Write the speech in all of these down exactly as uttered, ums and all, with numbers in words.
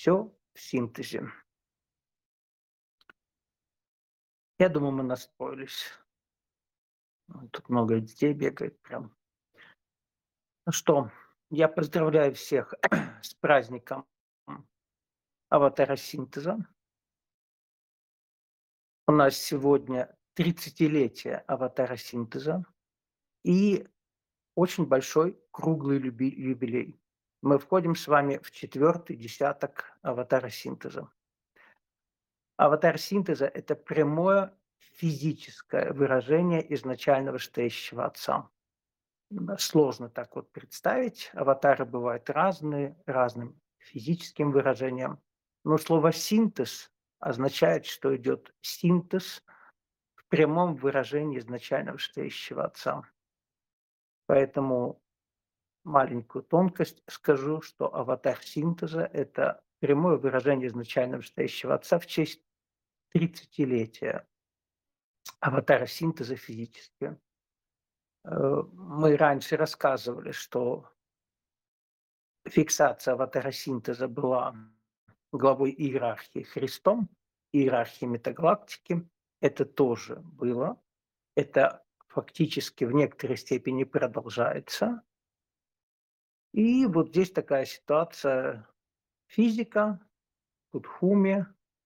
Все в синтезе. Я думаю, мы настроились. М, Тут много детей бегает прям. Ну что, я поздравляю всех с праздником аватара синтеза. У нас сегодня тридцатилетие аватара синтеза и очень большой круглый люби- юбилей. Мы входим с вами в четвертый десяток аватара синтеза. Аватар синтеза– это прямое физическое выражение изначального стоящего отца. М, Сложно так вот представить. Аватары бывают разные, разным физическим выражением. Но слово «синтез» означает, что идет синтез в прямом выражении изначального стоящего отца. Поэтому маленькую тонкость скажу, что аватар синтеза– это прямое выражение изначального стоящего отца в честь тридцатилетия аватара синтеза физически. Э, Мы раньше рассказывали, что фиксация аватара синтеза была главой иерархии Христом, иерархии метагалактики. Это тоже было. Это фактически в некоторой степени продолжается. И вот здесь такая ситуация: физика, Кутхуме,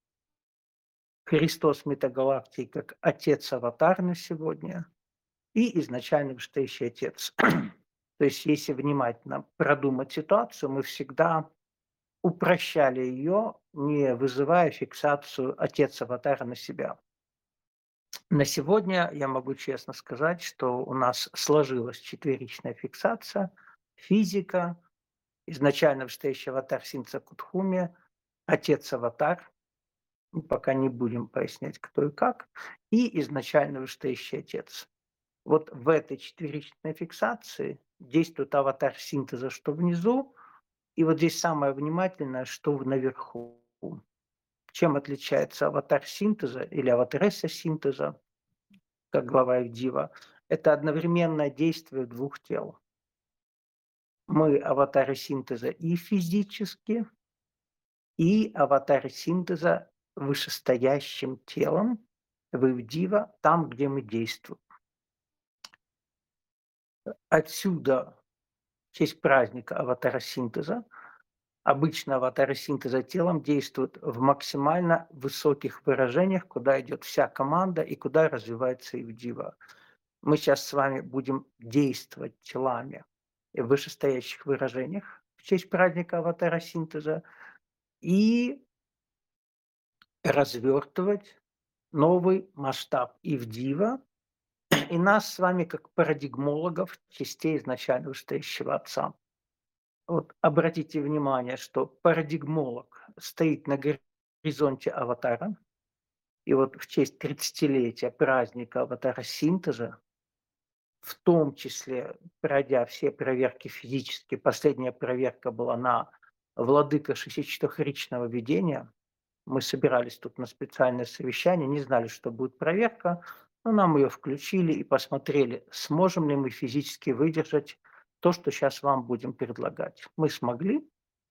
Христос метагалактики как отец-аватар на сегодня и изначально вышестоящий отец. То есть, если внимательно продумать ситуацию, мы всегда упрощали ее, не вызывая фиксацию отец-аватара на себя. На сегодня я могу честно сказать, что у нас сложилась четверичная фиксация: физика, изначально вышестоящий аватар Синца Кутхуме, отец-аватар, ну, пока не будем пояснять, кто и как, и изначально вышестоящий отец. Вот в этой четверичной фиксации действует аватар синтеза, что внизу, и вот здесь самое внимательное, что наверху. Чем отличается аватар синтеза или аватаресса синтеза, как глава Ивдива? Это одновременное действие двух тел. Мы аватары синтеза и физически, и аватары синтеза вышестоящим телом в Ивдива, там, где мы действуем. Отсюда в честь праздника аватара синтеза обычно аватары синтеза телом действуют в максимально высоких выражениях, куда идет вся команда и куда развивается Ивдива. Мы сейчас с вами будем действовать телами в вышестоящих выражениях в честь праздника аватара синтеза и развертывать новый масштаб Ивдива и нас с вами как парадигмологов частей изначально вышестоящего отца. Вот обратите внимание, что парадигмолог стоит на горизонте аватара, и вот в честь тридцатилетия праздника аватара синтеза, в том числе пройдя все проверки физические, последняя проверка была на владыка шестидесятичетырёхричного видения. Мы собирались тут на специальное совещание, не знали, что будет проверка, но нам ее включили и посмотрели, сможем ли мы физически выдержать то, что сейчас вам будем предлагать. Мы смогли,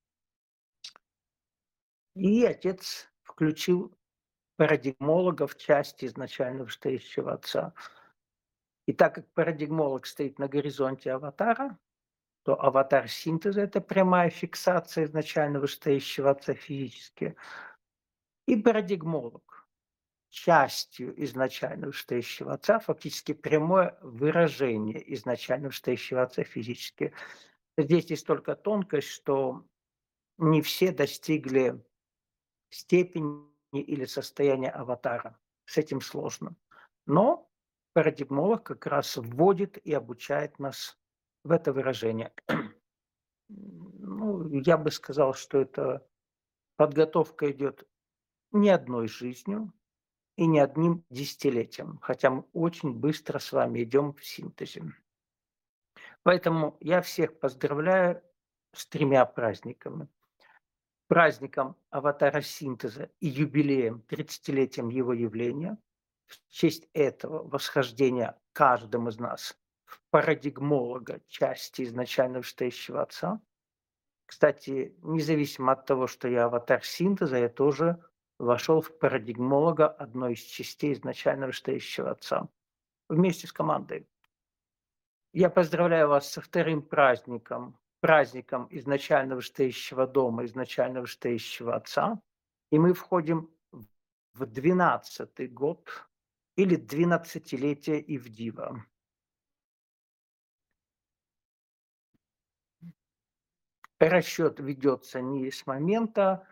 и отец включил парадигмолога в части изначально вышестоящего отца. И так как парадигмолог стоит на горизонте аватара, то аватар синтеза– это прямая фиксация изначально вышестоящего отца физически. И парадигмолог частью изначально вышестоящего отца, фактически прямое выражение изначально вышестоящего отца физически. Здесь есть только тонкость, что не все достигли степени или состояния аватара. С этим сложно. Но парадигмолог как раз вводит и обучает нас в это выражение. Ну, я бы сказал, что эта подготовка идет не одной жизнью и не одним десятилетием, хотя мы очень быстро с вами идем в синтезе. Поэтому я всех поздравляю с тремя праздниками: праздником аватара синтеза и юбилеем, тридцатилетием его явления. В честь этого восхождения каждым из нас в парадигмолога части изначально вышестоящего отца. Кстати, независимо от того, что я аватар синтеза, я тоже вошел в парадигмолога одной из частей изначально вышестоящего отца вместе с командой. Я поздравляю вас со вторым праздником, праздником изначально вышестоящего дома, изначально вышестоящего отца. И мы входим в двенадцатый год или двенадцатилетие Ивдива. Расчет ведется не с момента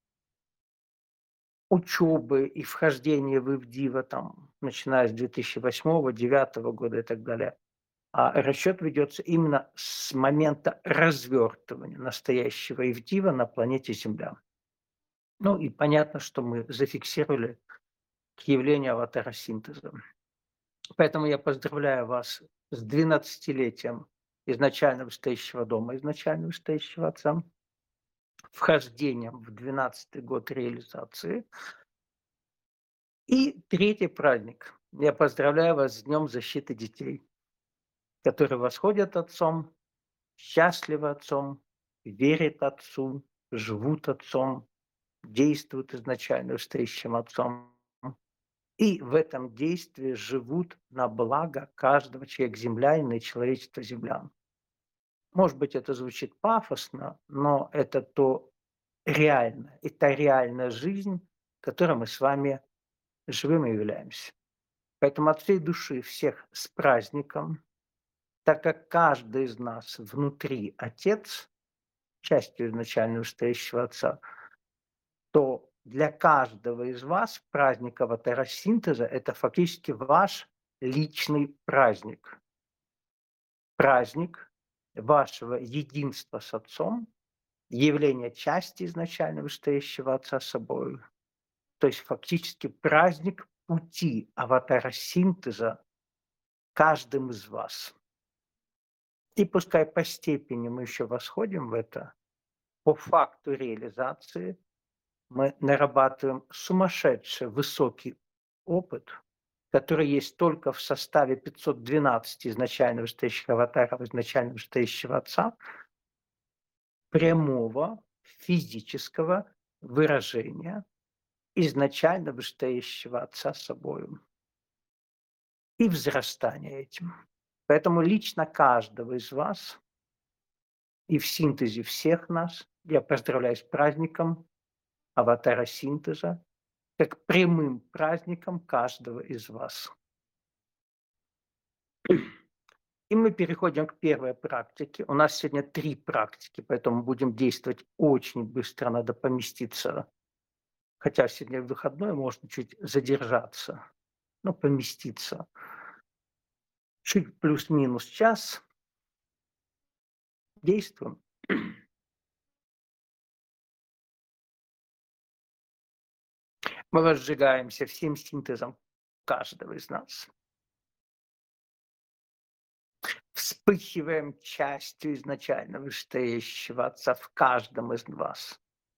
учебы и вхождения в Ивдива, там, начиная с две тысячи восьмого, девятого года и так далее, а расчет ведется именно с момента развертывания настоящего Ивдива на планете Земля. Ну и понятно, что мы зафиксировали к явлению аватара синтеза. Поэтому я поздравляю вас с двенадцатилетием изначально вышестоящего дома, изначально вышестоящего отца, вхождением в двенадцатый год реализации. И третий праздник. Я поздравляю вас с Днем защиты детей, которые восходят Отцом, счастливы Отцом, верят Отцу, живут Отцом, действуют изначально вышестоящим Отцом. И в этом действии живут на благо каждого человека землянина и человечества землян. Может быть, это звучит пафосно, но это то реальное, это реальная жизнь, которой мы с вами живым и являемся. Поэтому от всей души всех с праздником, так как каждый из нас внутри Отец, частью изначально вышестоящего Отца, то для каждого из вас праздник аватара синтеза – это фактически ваш личный праздник. Праздник вашего единства с Отцом, явление части изначально вышестоящего Отца собой. То есть фактически праздник пути аватара синтеза каждым из вас. И пускай по степени мы еще восходим в это, по факту реализации мы нарабатываем сумасшедший высокий опыт, который есть только в составе пятисот двенадцати изначально вышестоящих аватаров, изначально вышестоящего Отца, прямого физического выражения изначально вышестоящего Отца собою и взрастания этим. Поэтому лично каждого из вас и в синтезе всех нас я поздравляю с праздником аватара синтеза, как прямым праздником каждого из вас. И мы переходим к первой практике. У нас сегодня три практики, поэтому будем действовать очень быстро, надо поместиться. Хотя сегодня выходной, можно чуть задержаться, но поместиться. Чуть плюс-минус час. Действуем. Мы возжигаемся всем синтезом каждого из нас. Вспыхиваем частью изначально вышестоящего Отца в каждом из вас.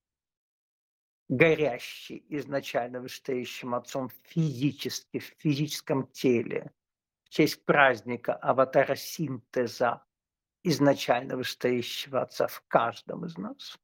Горящий изначально вышестоящим Отцом физически, в физическом теле, в честь праздника аватара синтеза изначально вышестоящего Отца в каждом из нас.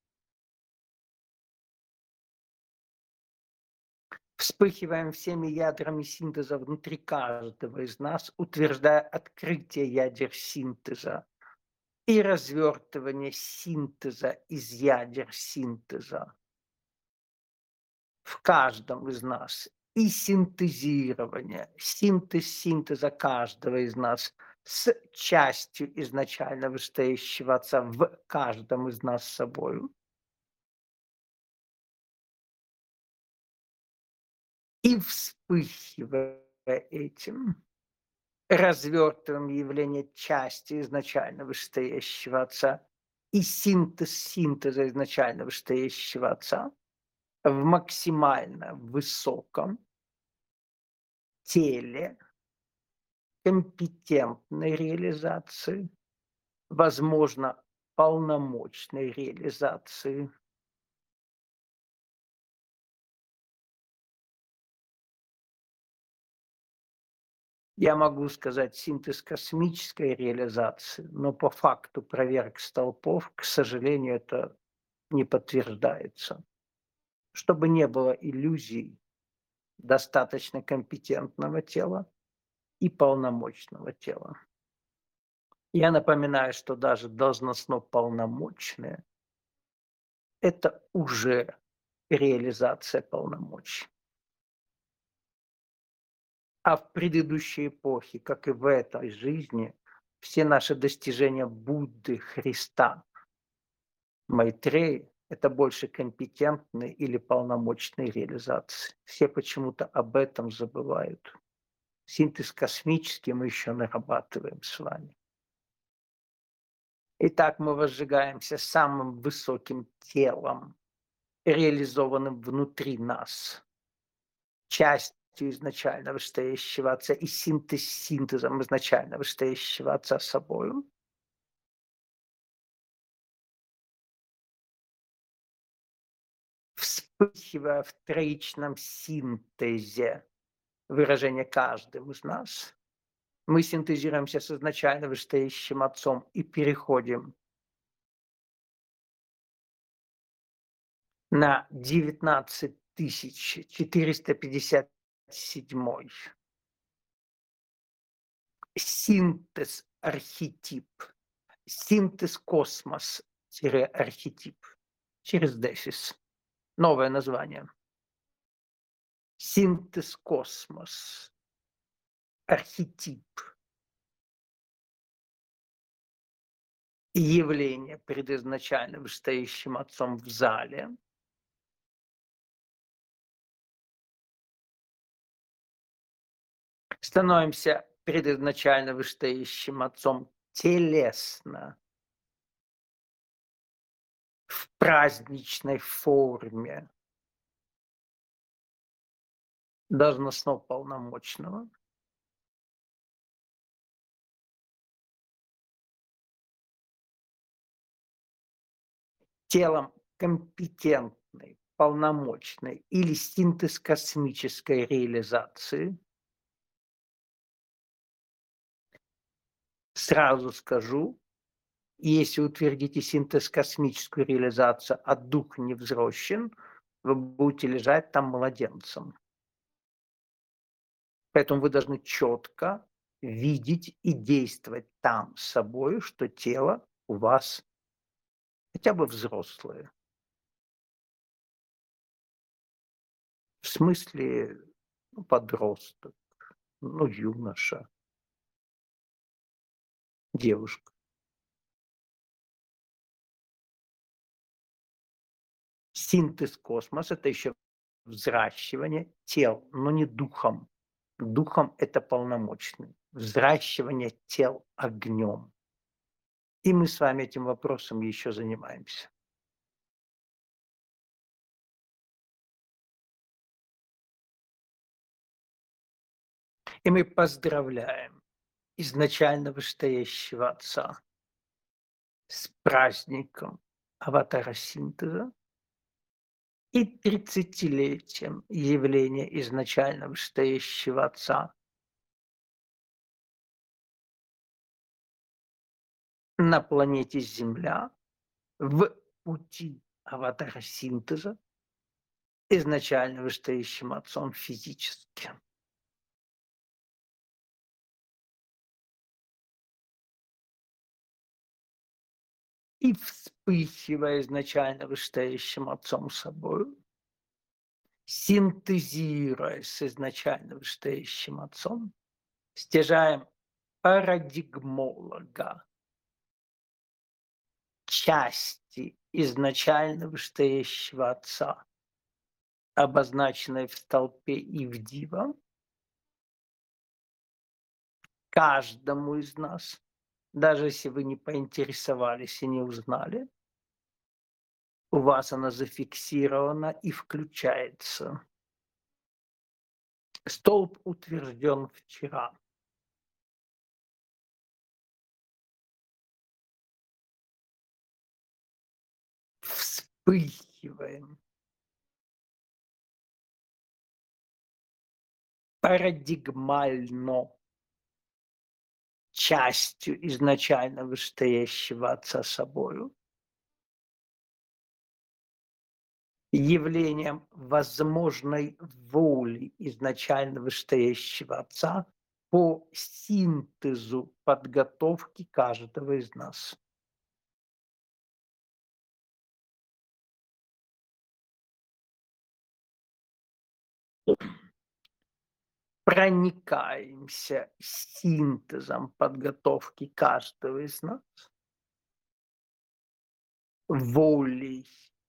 Вспыхиваем всеми ядрами синтеза внутри каждого из нас, утверждая открытие ядер синтеза и развертывание синтеза из ядер синтеза в каждом из нас, и синтезирование, синтез синтеза каждого из нас с частью изначально вышестоящего Отца в каждом из нас собою. И вспыхивая этим, развертываем явление части изначально вышестоящего Отца и синтез синтеза изначально вышестоящего Отца в максимально высоком теле компетентной реализации, возможно, полномочной реализации. Я могу сказать синтез космической реализации, но по факту проверок столпов, к сожалению, это не подтверждается. Чтобы не было иллюзий достаточно компетентного тела и полномочного тела. Я напоминаю, что даже должностно полномочное — это уже реализация полномочий. А в предыдущей эпохе, как и в этой жизни, все наши достижения Будды, Христа, Майтреи — это больше компетентные или полномочные реализации. Все почему-то об этом забывают. Синтез космический мы еще нарабатываем с вами. Итак, мы возжигаемся самым высоким телом, реализованным внутри нас, частью изначально вышестоящего Отца и синтез синтезом изначально вышестоящего Отца собою. Вспыхивая в троичном синтезе выражения каждым из нас, мы синтезируемся с изначально вышестоящим Отцом и переходим на девятнадцать тысяч четыреста пятьдесят седьмой синтез архетип, синтез космос-архетип через дефис. Новое название. Синтез космос, архетип. И явление предизначально вышестоящим Отцом в зале. Становимся предизначально вышестоящим Отцом телесно, в праздничной форме должностно полномочного. Телом компетентной, полномочной или синтез космической реализации. Сразу скажу, если утвердите синтез космическую реализацию, а дух не взрощен, вы будете лежать там младенцем. Поэтому вы должны четко видеть и действовать там собой, что тело у вас хотя бы взрослое. В смысле, ну, подросток, ну, юноша, девушка. Синтез космоса — это еще взращивание тел, но не духом. Духом — это полномочный. Взращивание тел огнем. И мы с вами этим вопросом еще занимаемся. И мы поздравляем изначально вышестоящего Отца с праздником аватара синтеза и тридцатилетием явления изначально вышестоящего Отца на планете Земля в пути аватара синтеза изначально вышестоящим Отцом физически. И вспыхивая изначально вышестоящим Отцом собою, синтезируя с изначально вышестоящим Отцом, стяжаем парадигмолога, части изначально вышестоящего Отца, обозначенной в столпе Ивдива, каждому из нас, даже если вы не поинтересовались и не узнали, у вас она зафиксирована и включается. Столб утвержден вчера. Вспыхиваем. Парадигмально частью изначально вышестоящего Отца собою, явлением возможной воли изначально вышестоящего Отца по синтезу подготовки каждого из нас. Проникаемся синтезом подготовки каждого из нас, волей,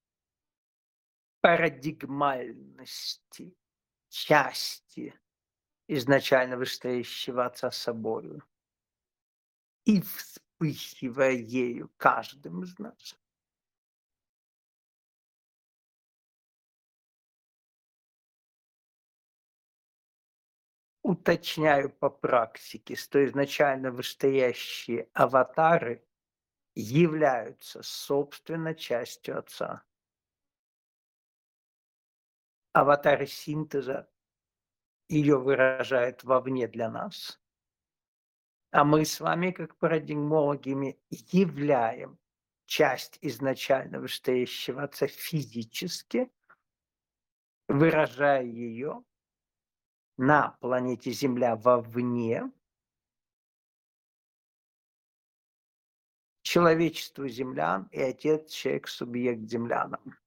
парадигмальности, части изначально вышестоящего Отца собою и вспыхивая ею каждым из нас. Уточняю по практике, что изначально вышестоящие аватары являются, собственно, частью Отца. Аватары синтеза ее выражают вовне для нас, а мы с вами, как парадигмологи, являем часть изначально вышестоящего Отца физически, выражая ее на планете Земля вовне, человечеству землян и Отец, человек, субъект землянам.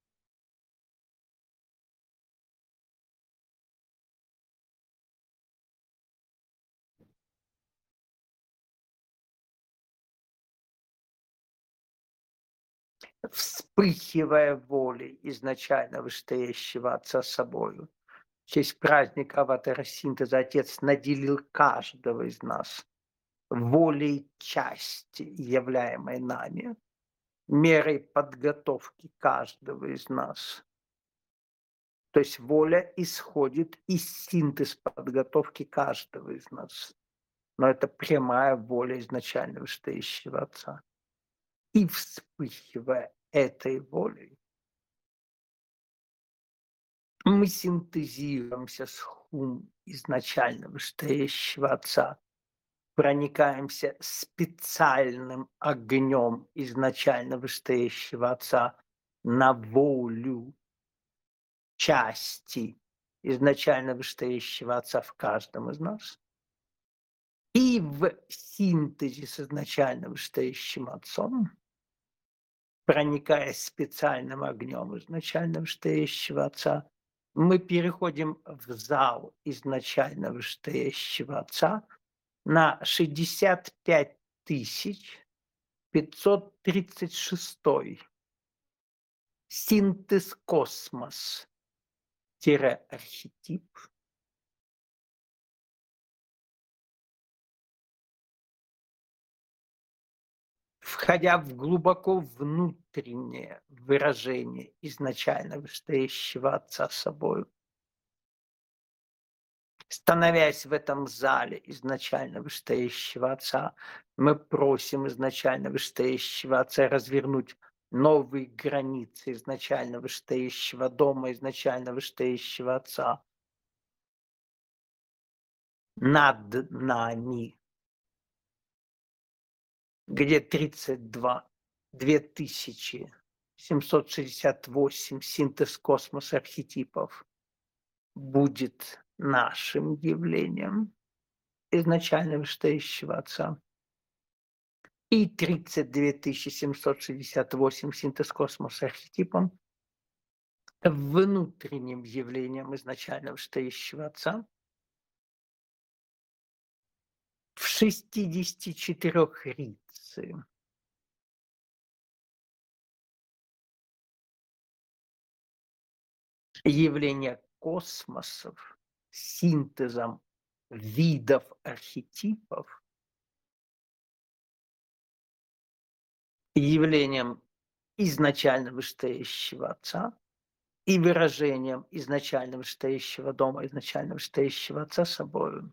Вспыхивая волей изначально вышестоящего Отца собою, в честь праздника аватара синтеза Отец наделил каждого из нас волей части, являемой нами, мерой подготовки каждого из нас. То есть воля исходит из синтез подготовки каждого из нас. Но это прямая воля изначально вышестоящего Отца. И вспыхивая этой волей, мы синтезируемся с хум изначально вышестоящего Отца, проникаемся специальным огнем изначально вышестоящего Отца на волю части изначально вышестоящего Отца в каждом из нас. И в синтезе с изначально вышестоящим Отцом, проникая специальным огнем изначально вышестоящего Отца, мы переходим в зал изначально вышестоящего Отца на шестьдесят пять тысяч пятьсот тридцать шестой синтез космос архетип, входя в глубоко внутреннее выражение изначально вышестоящего Отца собою, становясь в этом зале изначально вышестоящего Отца, мы просим изначально вышестоящего Отца развернуть новые границы изначально вышестоящего дома, изначально вышестоящего Отца над нами, где тридцать два, две тысячи семьсот шестьдесят восемь синтез космоса архетипов будет нашим явлением изначально вышестоящего Отца. И тридцать две тысячи семьсот шестьдесят восемь синтез космоса архетипом внутренним явлением изначально вышестоящего Отца. В шестидесяти четырёх рице явление космосов синтезом видов архетипов, явлением изначально вышестоящего Отца и выражением изначально вышестоящего дома, изначально вышестоящего Отца собою.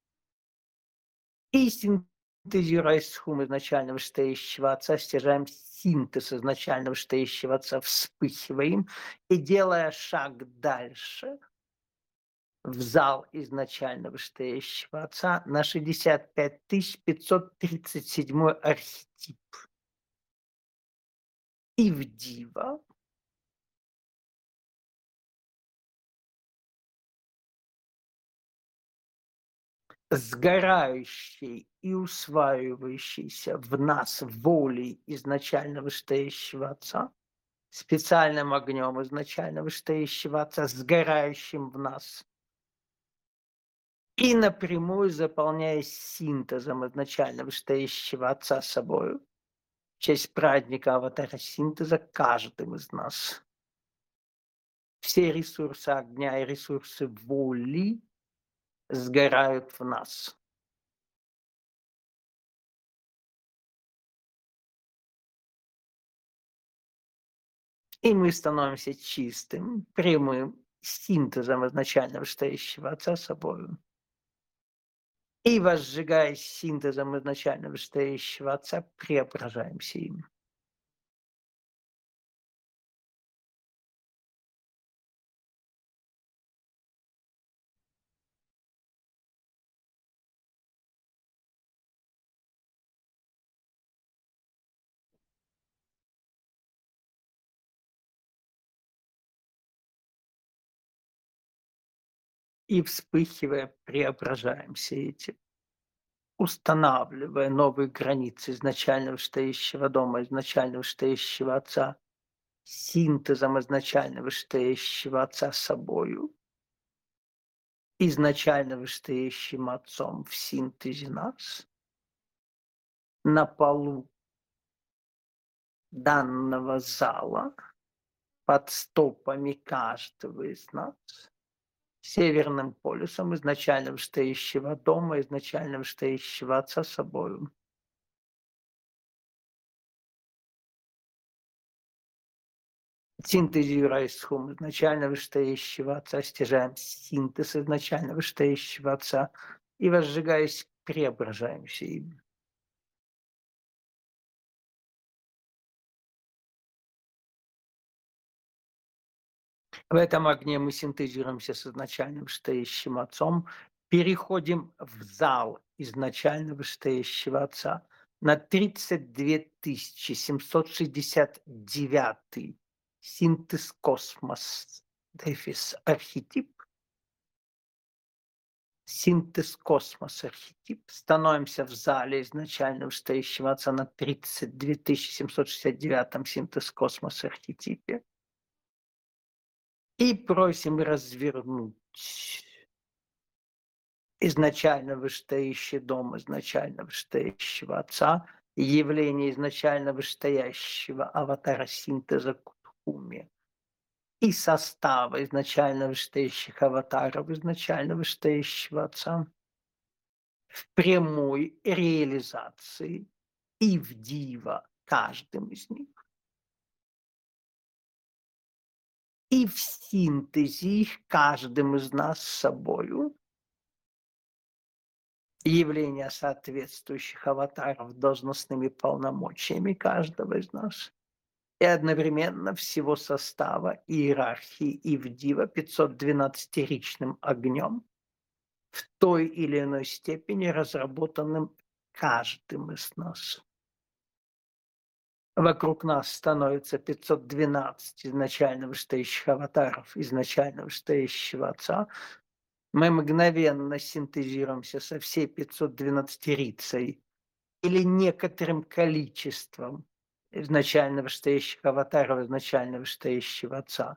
И синтезируя схум изначально вышестоящего Отца, стяжаем синтез изначально вышестоящего Отца, вспыхиваем и, делая шаг дальше, в зал изначально вышестоящего Отца на шестьдесят пять тысяч пятьсот тридцать седьмой архетип. И в Дива сгорающей и усваивающейся в нас волей изначально вышестоящего Отца, специальным огнем изначально вышестоящего Отца, сгорающим в нас, и напрямую заполняясь синтезом изначально вышестоящего Отца собою, в честь праздника аватара синтеза каждым из нас. Все ресурсы огня и ресурсы воли сгорают в нас. И мы становимся чистым, прямым синтезом изначально вышестоящего Отца собою. И, возжигаясь синтезом изначально вышестоящего Отца, преображаемся им. И, вспыхивая, преображаемся этим, устанавливая новые границы изначально вышестоящего дома, изначально вышестоящего Отца, синтезом изначально вышестоящего Отца собою, изначально вышестоящим Отцом в синтезе нас, на полу данного зала, под стопами каждого из нас, северным полюсом изначально вышестоящего дома, изначально вышестоящего Отца собою. Синтезируя схум изначально вышестоящего Отца, стяжаем синтез изначально вышестоящего Отца и, возжигаясь, преображаемся им. В этом огне мы синтезируемся с изначально вышестоящим Отцом, переходим в зал изначально вышестоящего Отца на тридцать две тысячи семьсот шестьдесят девятый синтез космос, дефис архетип, синтез космос архетип. Становимся в зале изначально вышестоящего Отца на тридцать две тысячи семьсот шестьдесят девятом синтез космос архетипе. И просим развернуть изначально вышестоящий дом, изначально вышестоящего Отца, явление изначально вышестоящего аватара синтеза Кутхуми и состава изначально вышестоящих аватаров, изначально вышестоящего Отца в прямой реализации и в Дива каждым из них. И в синтезе их каждым из нас с собою явления соответствующих аватаров должностными полномочиями каждого из нас и одновременно всего состава иерархии Ивдива пятьсот двенадцатиричным огнем в той или иной степени разработанным каждым из нас. Вокруг нас становится пятьсот двенадцать изначально вышестоящих аватаров, изначально вышестоящего Отца. Мы мгновенно синтезируемся со всей пятьсот двенадцатирицей или некоторым количеством изначально вышестоящих аватаров, изначально вышестоящего Отца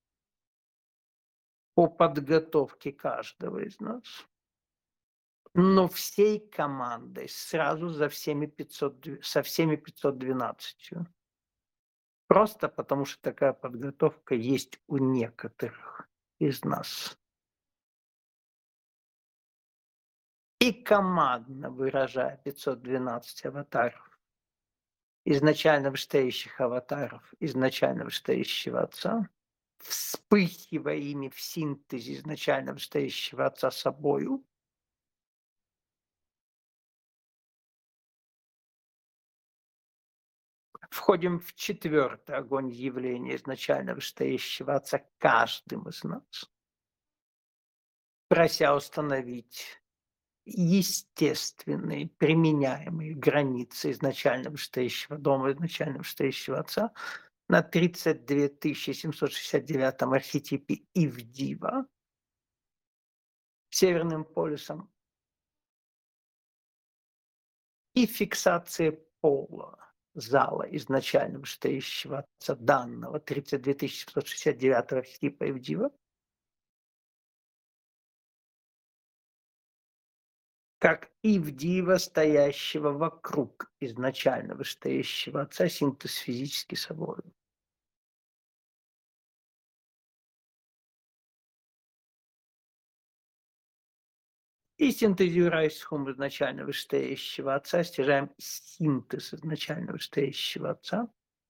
по подготовке каждого из нас. Но всей командой сразу за всеми пятьсот, со всеми пятьсот двенадцатью. Просто потому что такая подготовка есть у некоторых из нас. И командно выражая пятьсот двенадцать аватаров, изначально вышестоящих аватаров, изначально вышестоящего Отца, вспыхивая ими в синтезе изначально вышестоящего Отца собою, входим в четвертый огонь явления изначально вышестоящего Отца каждым из нас. прося установить естественные применяемые границы изначально вышестоящего дома, изначально вышестоящего отца на тридцать две тысячи семьсот шестьдесят девятом архетипе Ивдива Северным полюсом и фиксация пола зала изначально вышестоящего отца данного тридцать две тысячи семьсот шестьдесят девятого архетипа Ивдива как Ивдива, стоящего вокруг изначально вышестоящего отца, синтез физически собой. И синтезируя схему изначально вышестоящего отца, стяжаем синтез изначально вышестоящего отца.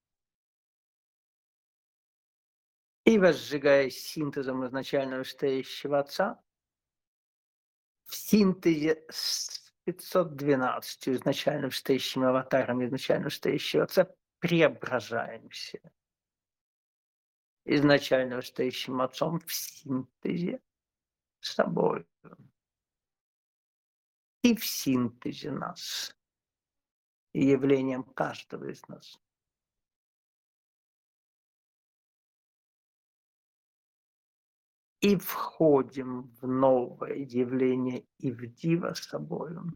И возжигая синтезом изначально вышестоящего отца, в синтезе с пятьсот двенадцатью изначально вышестоящими аватарами изначально вышестоящего отца преображаемся изначально вышестоящим отцом в синтезе с собой. И в синтезе нас, и явлением каждого из нас. И входим в новое явление Ивдива собою.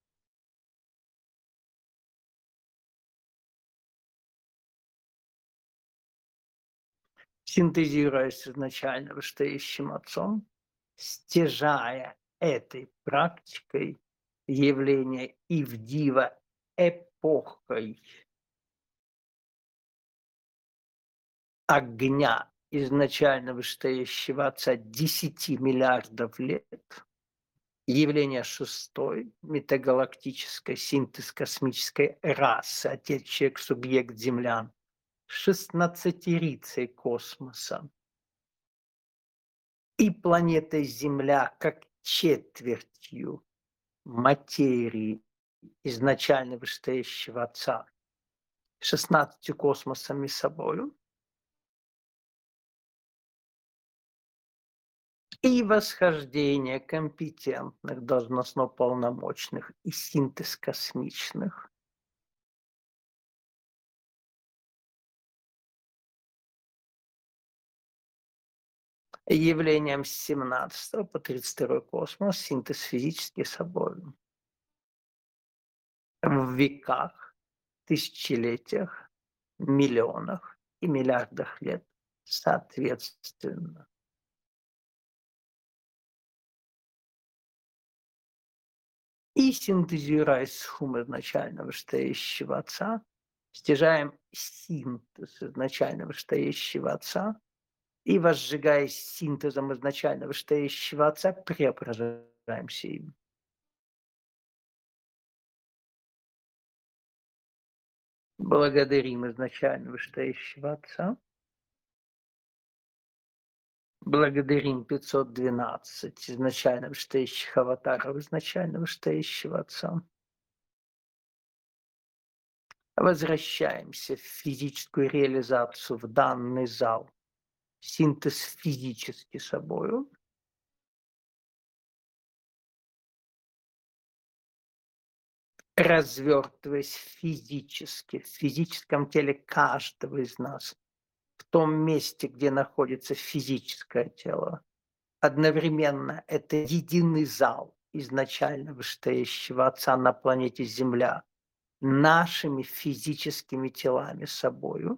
Синтезируя с изначально вышестоящим отцом, стяжая этой практикой явление Ивдива эпохой огня изначально вышестоящего отца десяти миллиардов лет, явление шестой, метагалактической синтез космической расы, отец человек, субъект землян, шестнадцатерицей космоса. И планетой Земля как четвертью материи изначально вышестоящего отца, шестнадцатью космосами собою. И восхождение компетентных, должностно полномочных и синтез космичных. Явлением с семнадцатого по тридцать второй космос, синтез физически собой. В веках, тысячелетиях, миллионах и миллиардах лет соответственно. И синтезируя схему изначально вышестоящего отца, стяжаем синтез изначально вышестоящего отца и, возжигая синтезом изначально вышестоящего отца, преображаемся им. Благодарим изначально вышестоящего отца. Благодарим пятьсот двенадцать изначально вышестоящих аватаров изначально вышестоящего отца. Возвращаемся в физическую реализацию, в данный зал. Синтез физически собою. Развертываясь физически, в физическом теле каждого из нас, в том месте, где находится физическое тело. Одновременно это единый зал изначально вышестоящего отца на планете Земля, нашими физическими телами собою.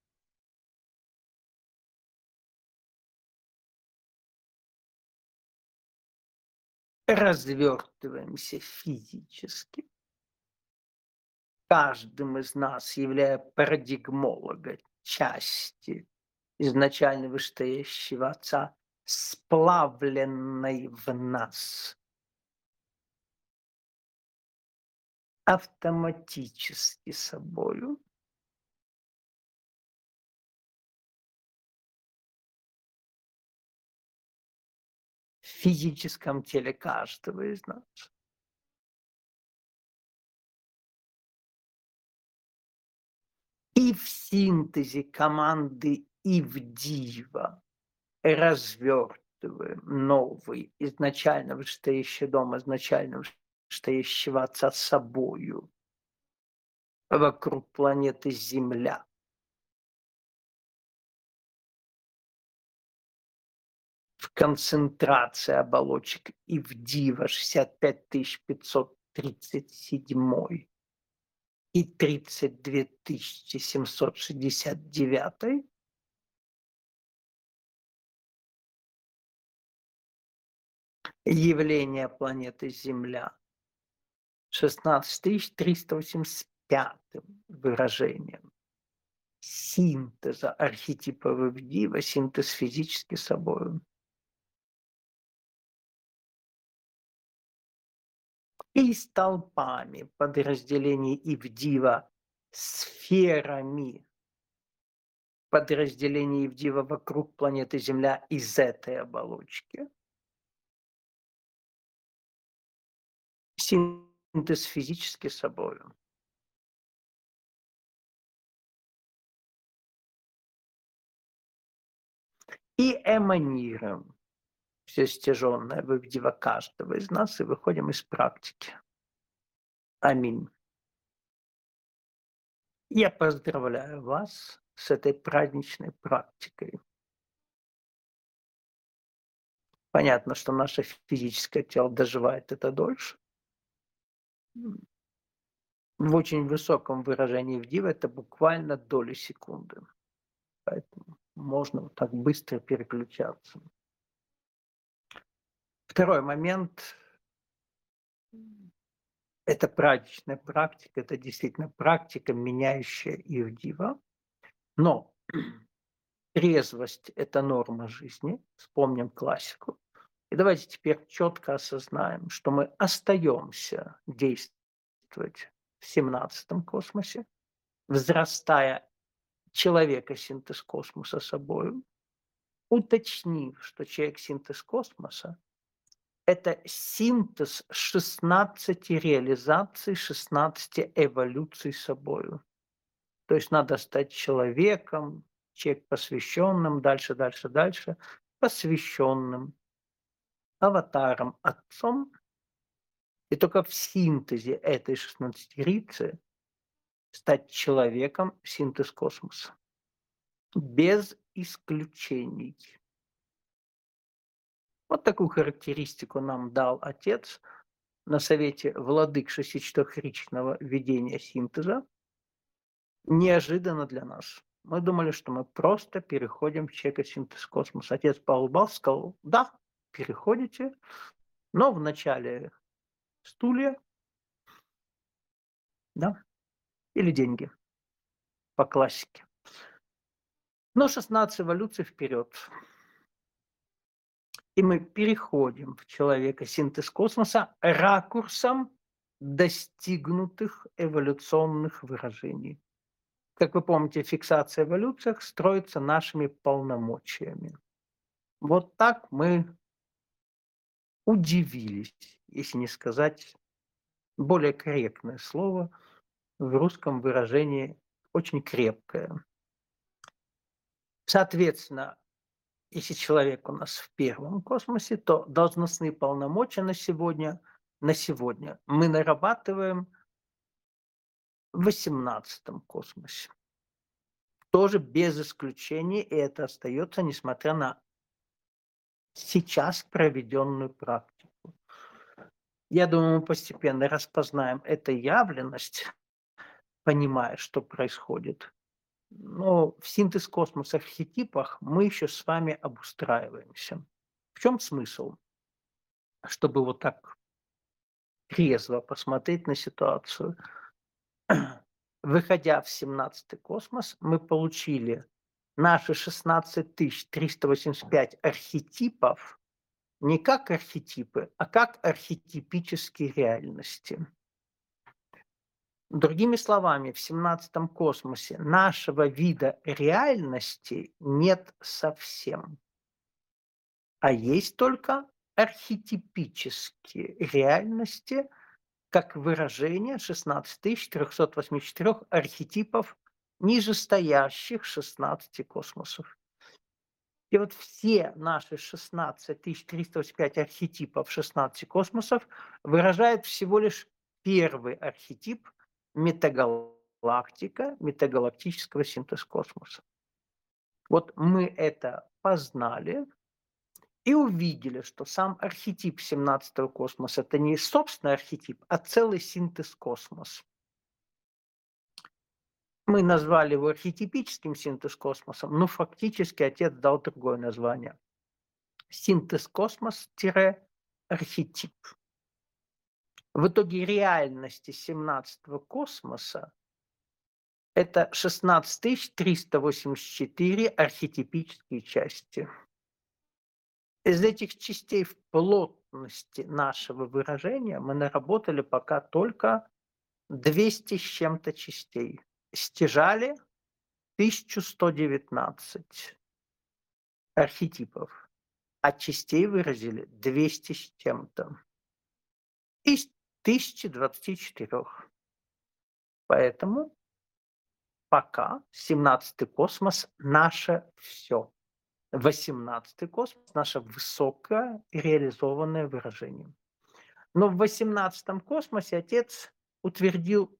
Развертываемся физически. Каждым из нас, являя парадигмолога части изначально вышестоящего отца, сплавленной в нас. Автоматически собою. В физическом теле каждого из нас. И в синтезе команды Ивдива, разверт новый, изначально вышестоящий дом, изначально вышестоящего Отца собою вокруг планеты Земля. В концентрации оболочек Ивдива шестьдесят пять тысяч пятьсот тридцать семь и тридцать две тысячи семьсот шестьдесят девять явление планеты Земля шестнадцать тысяч триста восемьдесят пять выражением синтеза архетипов Ивдива, синтез физически собою. И столпами подразделений Ивдива, сферами подразделений Ивдива вокруг планеты Земля из этой оболочки. Синтез физически собою. И эманируем все стяжённое в Ивдива каждого из нас и выходим из практики. Аминь. Я поздравляю вас с этой праздничной практикой. Понятно, что наше физическое тело доживает это дольше. В очень высоком выражении Ивдива это буквально доли секунды. Поэтому можно вот так быстро переключаться. Второй момент. Это праздничная практика, это действительно практика, меняющая Ивдива. Но трезвость – это норма жизни. Вспомним классику. И давайте теперь четко осознаем, что мы остаемся действовать в семнадцатом космосе, взрастая человека-синтез космоса собою, уточнив, что человек-синтез космоса – это синтез шестнадцати реализаций, шестнадцати эволюций собою. То есть надо стать человеком, человек посвященным, дальше, дальше, дальше, посвященным, аватаром, отцом. И только в синтезе этой шестнадцатерицы стать человеком, синтез космоса. Без исключений. Вот такую характеристику нам дал Отец на совете владык шестичетырехричного ведения синтеза. Неожиданно для нас. Мы думали, что мы просто переходим в человека-синтез космоса. Отец поулыбался, сказал: да, переходите, но вначале стулья, да, или деньги, по классике. Но шестнадцать эволюций вперед. И мы переходим в человека-синтез космоса ракурсом достигнутых эволюционных выражений. Как вы помните, фиксация в эволюциях строится нашими полномочиями. Вот так мы удивились, если не сказать более корректное слово, в русском выражении очень крепкое. Соответственно, если человек у нас в первом космосе, то должностные полномочия на сегодня, на сегодня мы нарабатываем в восемнадцатом космосе. Тоже без исключения, и это остается, несмотря на сейчас проведенную практику. Я думаю, мы постепенно распознаем эту явленность, понимая, что происходит. Но в синтез космоса архетипах мы еще с вами обустраиваемся. В чем смысл? Чтобы вот так трезво посмотреть на ситуацию. Выходя в семнадцатый космос, мы получили наши шестнадцать тысяч триста восемьдесят пять архетипов не как архетипы, а как архетипические реальности. Другими словами, в семнадцатом космосе нашего вида реальности нет совсем, а есть только архетипические реальности, как выражение шестнадцать тысяч триста восемьдесят четыре архетипов нижестоящих шестнадцати космосов. И вот все наши шестнадцать тысяч триста восемьдесят пять архетипов шестнадцати космосов выражают всего лишь первый архетип метагалактика, метагалактического синтез космоса. Вот мы это познали и увидели, что сам архетип семнадцатого космоса — это не собственный архетип, а целый синтез космоса. Мы назвали его архетипическим синтез космосом, но фактически отец дал другое название. Синтез космос-архетип. В итоге реальности семнадцатого космоса это шестнадцать тысяч триста восемьдесят четыре архетипические части. Из этих частей в плотности нашего выражения мы наработали пока только двести с чем-то частей. Стяжали тысячу сто девятнадцать архетипов, а частей выразили двести с чем-то из тысячи двадцати четырёх. Поэтому пока семнадцатый космос — наше все. восемнадцатый космос — наше высокое реализованное выражение. Но в восемнадцатом космосе отец утвердил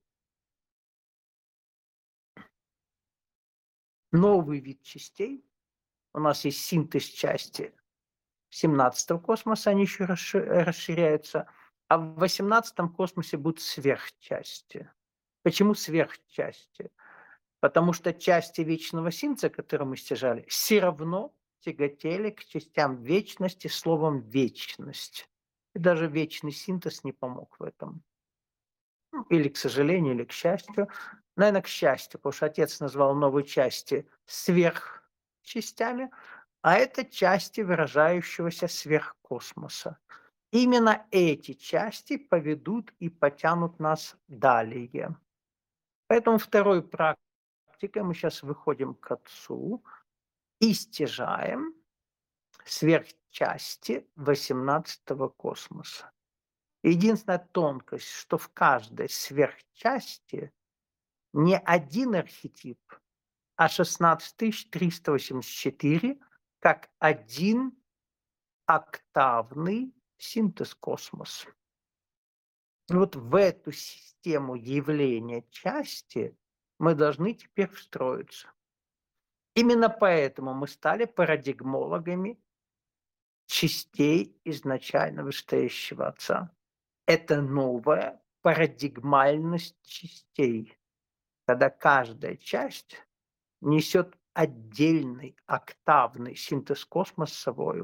новый вид частей. У нас есть синтез части семнадцатого космоса, они еще расширяются, а в восемнадцатом космосе будут сверхчасти. Почему сверхчасти? Потому что части вечного синтеза, которые мы стяжали, все равно тяготели к частям вечности словом «вечность». И даже вечный синтез не помог в этом. Ну, или к сожалению, или к счастью. Наверное, к счастью, потому что отец назвал новые части сверхчастями, а это части выражающегося сверхкосмоса. Именно эти части поведут и потянут нас далее. Поэтому второй практикой мы сейчас выходим к отцу и стяжаем сверхчасти восемнадцатого космоса. Единственная тонкость, что в каждой сверхчасти не один архетип, а шестнадцать тысяч триста восемьдесят четыре как один октавный синтез космоса. И вот в эту систему явления части мы должны теперь встроиться. Именно поэтому мы стали парадигмологами частей изначально вышестоящего Отца. Это новая парадигмальность частей, когда каждая часть несет отдельный октавный синтез космоса с собой.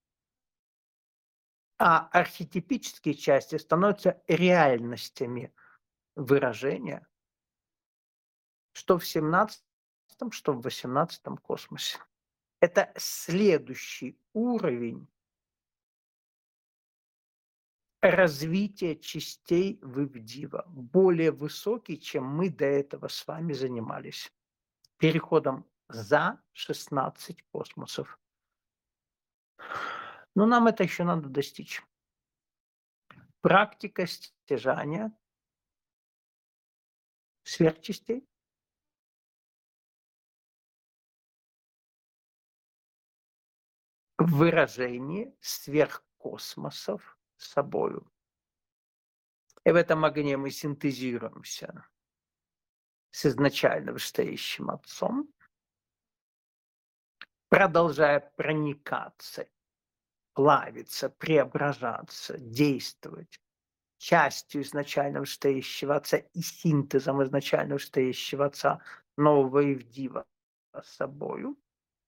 А архетипические части становятся реальностями выражения, что в семнадцатом, что в восемнадцатом космосе. Это следующий уровень развития частей Вывдива, более высокий, чем мы до этого с вами занимались, переходом за шестнадцать космосов. Но нам это еще надо достичь. Практика стяжания сверхчастей в выражении сверхкосмосов собою. И в этом огне мы синтезируемся с изначально вышестоящим Отцом, продолжая проникаться, плавиться, преображаться, действовать частью изначально вышестоящего Отца и синтезом изначально вышестоящего Отца нового Ивдива с собою.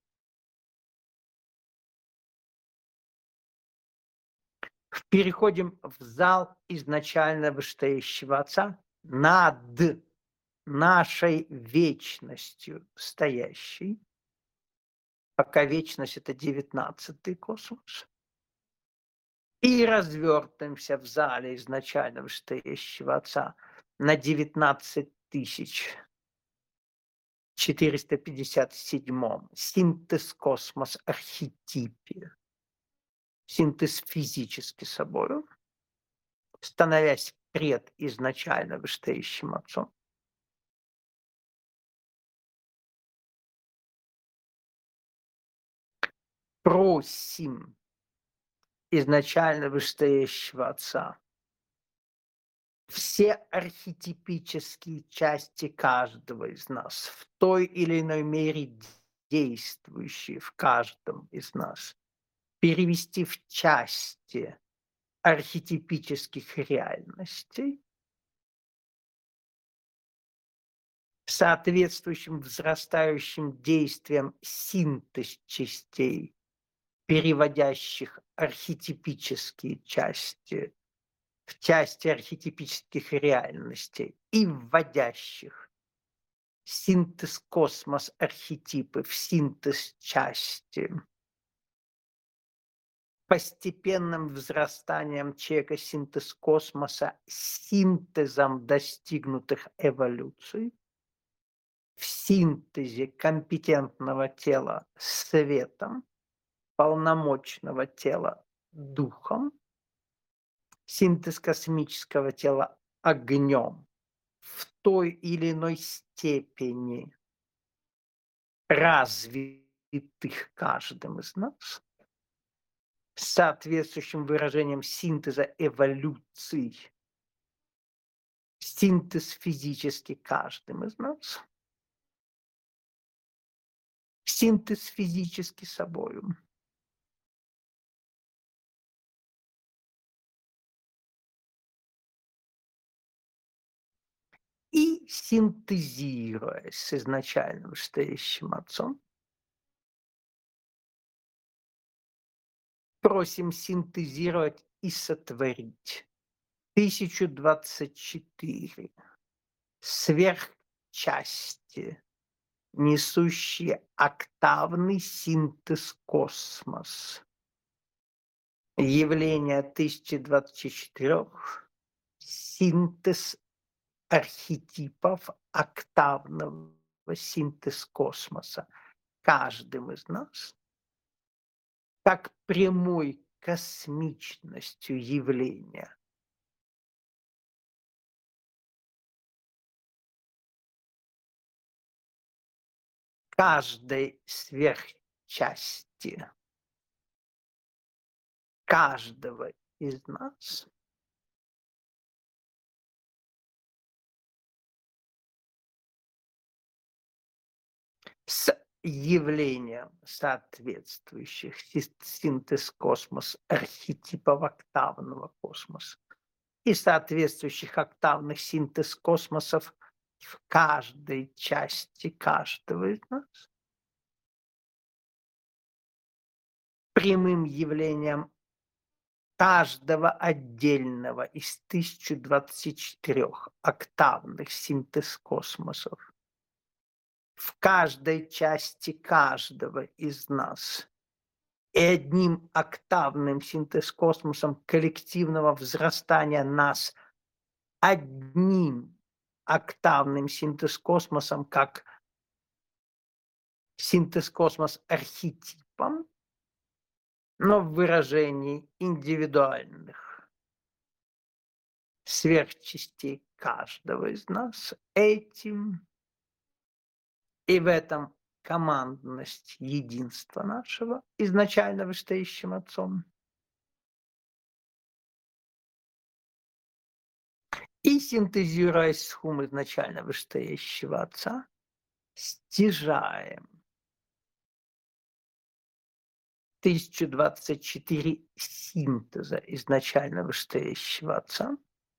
Переходим в зал изначально вышестоящего Отца над нашей вечностью стоящей. Пока вечность — это девятнадцатый космос. И развертываемся в зале изначально вышестоящего Отца на девятнадцать тысяч четыреста пятьдесят седьмом синтез космос архетипе. Синтез физически собою, становясь пред изначально вышестоящим Отцом. просим изначально вышестоящего Отца все архетипические части каждого из нас, в той или иной мере действующие в каждом из нас, перевести в части архетипических реальностей, соответствующим взрастающим действиям синтез частей, переводящих архетипические части в части архетипических реальностей и вводящих синтез космос архетипы в синтез части. Постепенным взрастанием человека синтез космоса, синтезом достигнутых эволюций, в синтезе компетентного тела светом, полномочного тела духом, синтез космического тела огнем в той или иной степени развитых каждым из нас, с соответствующим выражением синтеза эволюций, синтез физически каждым из нас, синтез физически собою. И синтезируясь с изначально вышестоящим Отцом, просим синтезировать и сотворить тысячу двадцать четыре сверхчасти, несущие октавный синтез космос. Явление тысячи двадцати четырёх синтез архетипов октавного синтез космоса каждым из нас, как прямой космичностью явления. Каждой сверхчасти каждого из нас с явлением соответствующих сис синтез космос архетипов октавного космоса и соответствующих октавных синтез космосов в каждой части каждого из нас. Прямым явлением каждого отдельного из тысячи двадцати четырёх октавных синтез космосов в каждой части каждого из нас и одним октавным синтез космосом коллективного взрастания нас одним октавным синтез космосом как синтез космос архетипом, но в выражении индивидуальных сверхчастей каждого из нас этим. И в этом командность единства нашего, изначально вышестоящим Отцом. И синтезируясь с хум изначально вышестоящего Отца, стяжаем тысячу двадцать четыре синтеза изначально вышестоящего Отца.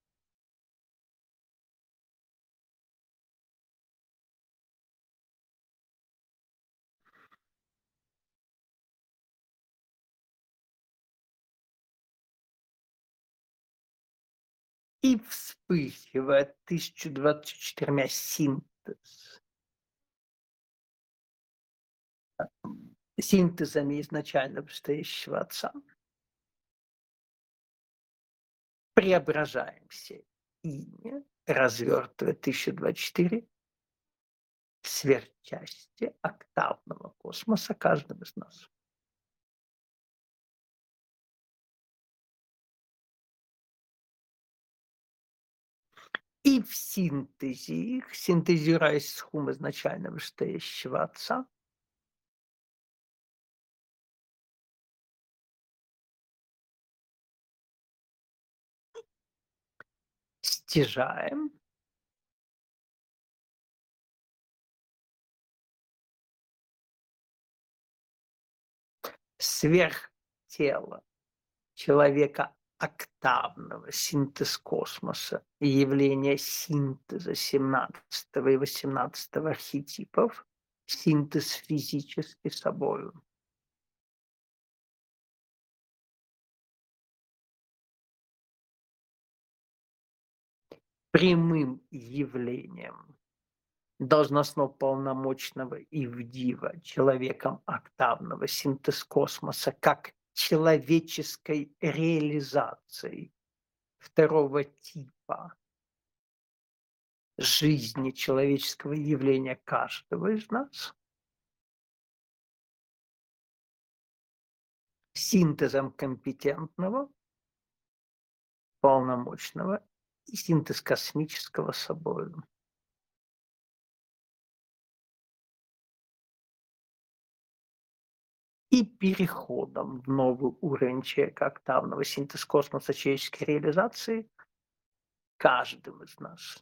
И вспыхивает тысячу двадцать четырьмя синтез. Синтезами изначально вышестоящего Отца. Преображаемся ими, развертывая тысячу двадцать четыре сверхчасти октавного космоса каждого из нас. И в синтезе их, синтезируясь с хум изначально вышестоящего Отца, стяжаем сверхтело человека октавного, синтез космоса и явление синтеза семнадцатого и восемнадцатого архетипов, синтез физический собою. Прямым явлением должностно-полномочного Ивдива, человеком октавного, синтез космоса, как человеческой реализацией второго типа жизни человеческого явления каждого из нас, синтезом компетентного, полномочного и синтез космического собою. И переходом в новый уровень человека октавного, синтез космоса человеческой реализации каждым из нас.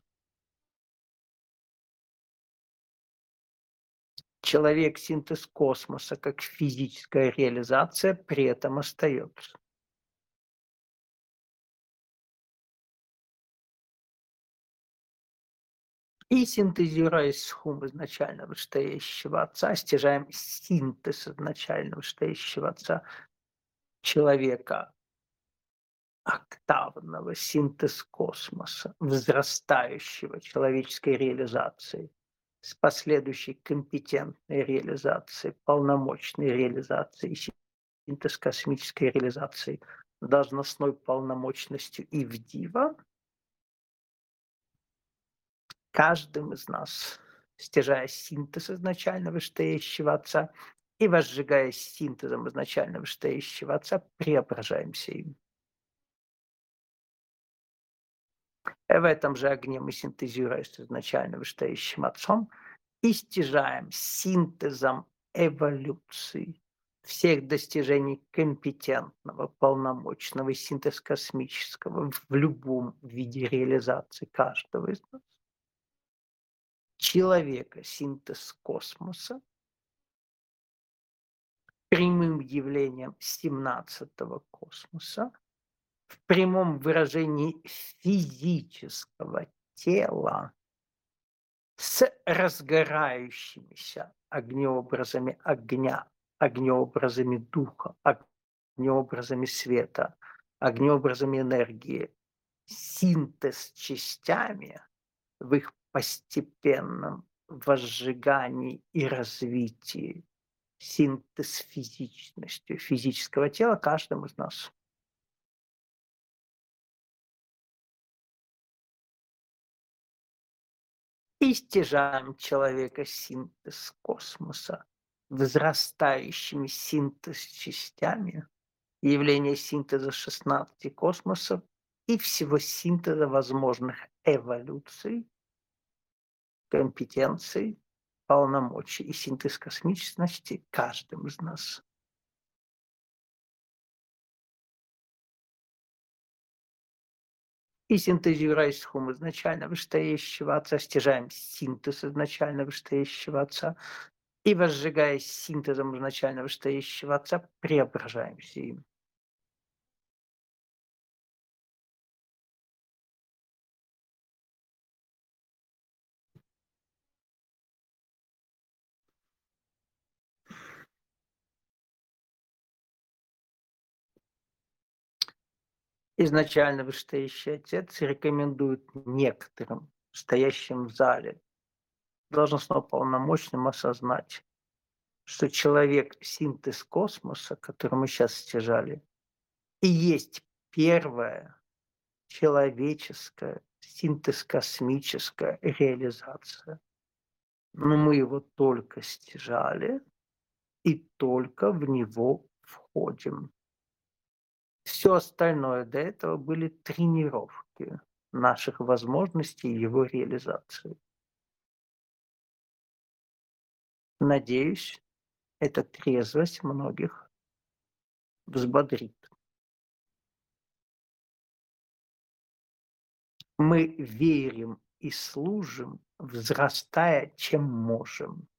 Человек синтез космоса как физическая реализация при этом остается. И синтезируя схум изначально вышестоящего Отца, стяжаем синтез изначально вышестоящего Отца человека октавного, синтез космоса, возрастающего человеческой реализации с последующей компетентной реализацией, полномочной реализацией, синтез космической реализации, должностной полномочностью Ивдива, каждым из нас, стяжая синтез изначально вышестоящего Отца и возжигая синтезом изначально вышестоящего Отца, преображаемся им. В этом же огне мы синтезируем с изначально вышестоящим Отцом и стяжаем синтезом эволюции всех достижений компетентного, полномочного и синтез космического в любом виде реализации каждого из нас. Человека синтез космоса прямым явлением семнадцатого космоса в прямом выражении физического тела с разгорающимися огнеобразами огня, огнеобразами духа, огнеобразами света, огнеобразами энергии, синтез частями в их постепенном возжигании и развитии, синтез физичностью физического тела каждым из нас. И стяжаем человека синтез космоса возрастающими синтез частями, явление синтеза шестнадцати космосов и всего синтеза возможных эволюций, компетенций, полномочий и синтез космичности каждым из нас. И синтезируя схум изначально вышестоящего Отца, стяжаем синтез изначально вышестоящего Отца и, возжигая синтезом изначально вышестоящего Отца, преображаемся им. Изначально вышестоящий Отец рекомендует некоторым, стоящим в зале, должностно-полномочным осознать, что человек синтез космоса, который мы сейчас стяжали, и есть первая человеческая синтез космическая реализация. Но мы его только стяжали и только в него входим. Все остальное до этого были тренировки наших возможностей его реализации. Надеюсь, эта трезвость многих взбодрит. Мы верим и служим, взрастая, чем можем.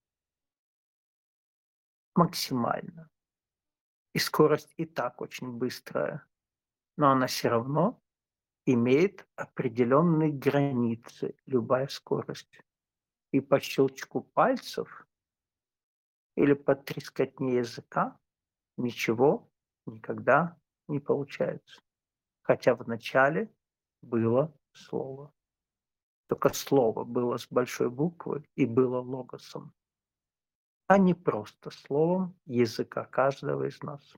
Максимально. И скорость и так очень быстрая, но она все равно имеет определенные границы, любая скорость. И по щелчку пальцев или по трескотне языка ничего никогда не получается. Хотя вначале было слово. Только слово было с большой буквы и было логосом, а не просто словом языка каждого из нас.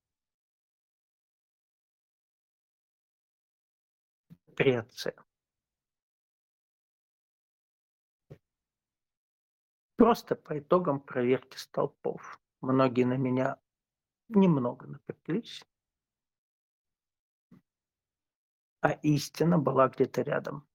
Преция. Просто по итогам проверки столпов. Многие на меня немного напряглись, а истина была где-то рядом.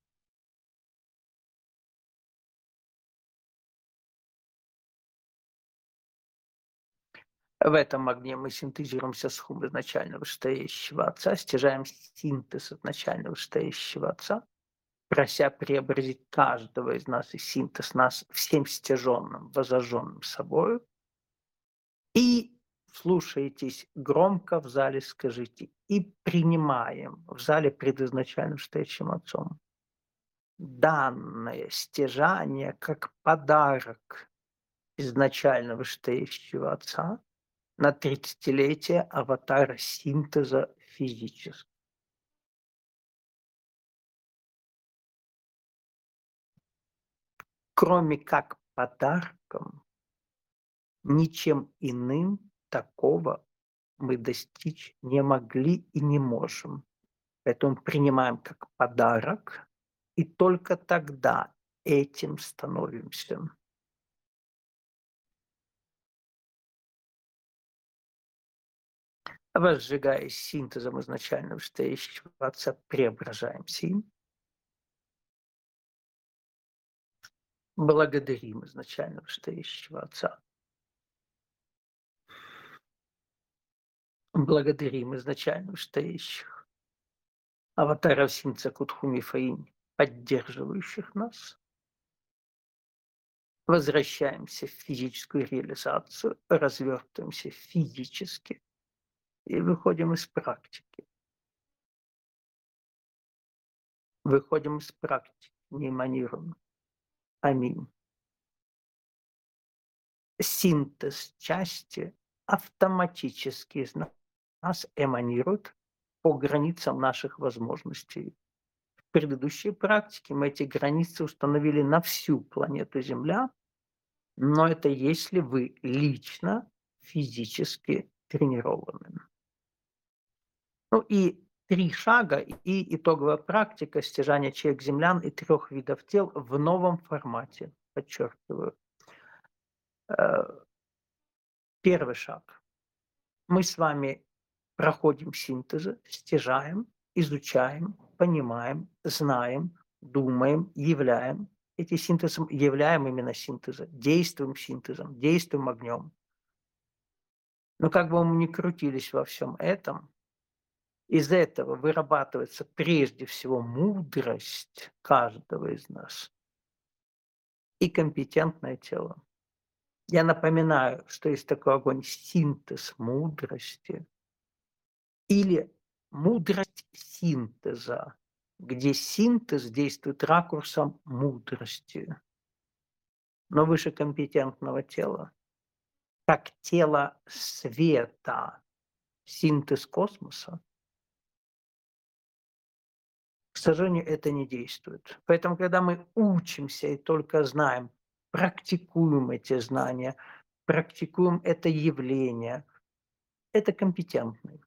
В этом огне мы синтезируем все схемы изначально вышестоящего Отца, стяжаем синтез изначально вышестоящего Отца, прося преобразить каждого из нас и синтез нас всем стяженным, возожженным собою. И слушаетесь громко в зале, скажите, и принимаем в зале пред изначально вышестоящим Отцом данное стяжание как подарок изначально вышестоящего Отца на тридцатилетие аватара синтеза физического. Кроме как подарком, ничем иным такого мы достичь не могли и не можем. Поэтому принимаем как подарок, и только тогда этим становимся. Возжигаясь синтезом изначально вышестоящего Отца, преображаемся им. Благодарим изначально вышестоящего Отца. Благодарим изначально вышестоящих аватаров Синца Кутхуми Фаинь, поддерживающих нас. Возвращаемся в физическую реализацию, развертываемся физически и выходим из практики. Выходим из практики, не эманируем. Аминь. Синтез части автоматически из нас эманирует по границам наших возможностей. В предыдущей практике мы эти границы установили на всю планету Земля, но это если вы лично физически тренированы. Ну и три шага и итоговая практика стяжания человек-землян и трех видов тел в новом формате, подчеркиваю. Э, Первый шаг. Мы с вами проходим синтезы, стяжаем, изучаем, понимаем, знаем, думаем, являем. Эти синтезы являем именно синтезы, действуем синтезом, действуем огнем. Но как бы мы ни крутились во всем этом, из этого вырабатывается прежде всего мудрость каждого из нас и компетентное тело. Я напоминаю, что есть такой огонь синтез мудрости или мудрость синтеза, где синтез действует ракурсом мудрости, но выше компетентного тела, как тело света, синтез космоса. К сожалению, это не действует. Поэтому, когда мы учимся и только знаем, практикуем эти знания, практикуем это явление, это компетентный.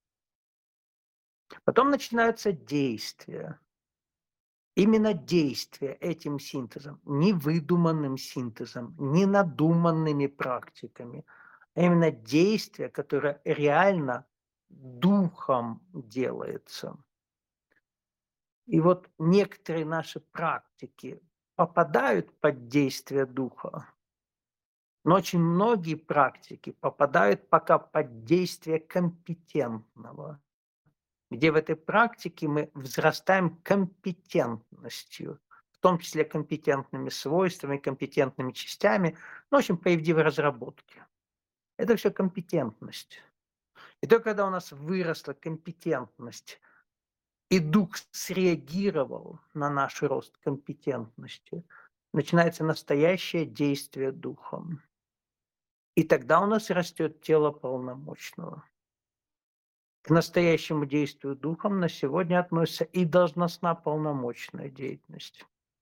Потом начинаются действия. Именно действия этим синтезом, не выдуманным синтезом, не надуманными практиками, а именно действие, которое реально духом делается. И вот некоторые наши практики попадают под действие духа, но очень многие практики попадают пока под действие компетентного. где в этой практике мы взрастаем компетентностью, в том числе компетентными свойствами, компетентными частями, ну, в общем, правдивой разработки. Это все компетентность. И только когда у нас выросла компетентность, и дух среагировал на наш рост компетентности, начинается настоящее действие духом. И тогда у нас растет тело полномочного. К настоящему действию духом на сегодня относится и должностно-полномочная деятельность.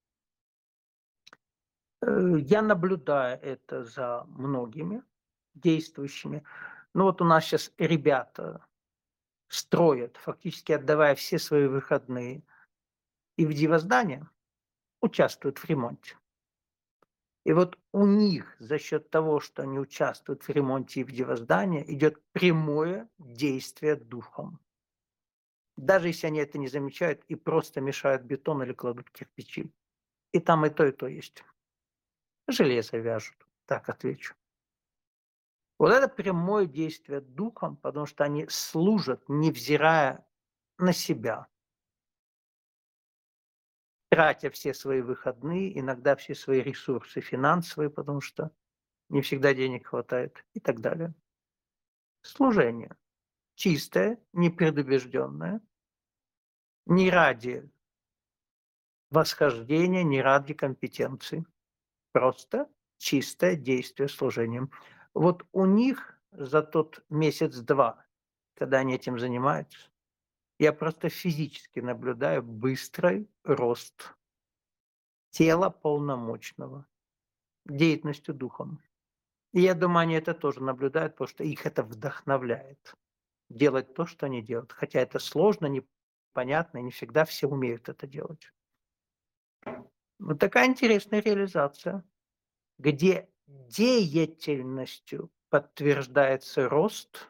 Э, Я наблюдаю это за многими действующими. Ну вот у нас сейчас ребята строят, фактически отдавая все свои выходные и в дивоздание, участвуют в ремонте. И вот у них за счет того, что они участвуют в ремонте и в дивоздании, идет прямое действие духом. Даже если они это не замечают и просто мешают бетон или кладут кирпичи. И там и то, и то есть. Железо вяжут, так отвечу. Вот это прямое действие духом, потому что они служат, невзирая на себя, тратя все свои выходные, иногда все свои ресурсы финансовые, потому что не всегда денег хватает и так далее. Служение. Чистое, непредубежденное, не ради восхождения, не ради компетенции. Просто чистое действие служением. Вот у них за тот месяц-два, когда они этим занимаются, я просто физически наблюдаю быстрый рост тела полномочного, деятельностью духом. И я думаю, они это тоже наблюдают, потому что их это вдохновляет делать то, что они делают. Хотя это сложно, непонятно, и не всегда все умеют это делать. Вот такая интересная реализация, где деятельностью подтверждается рост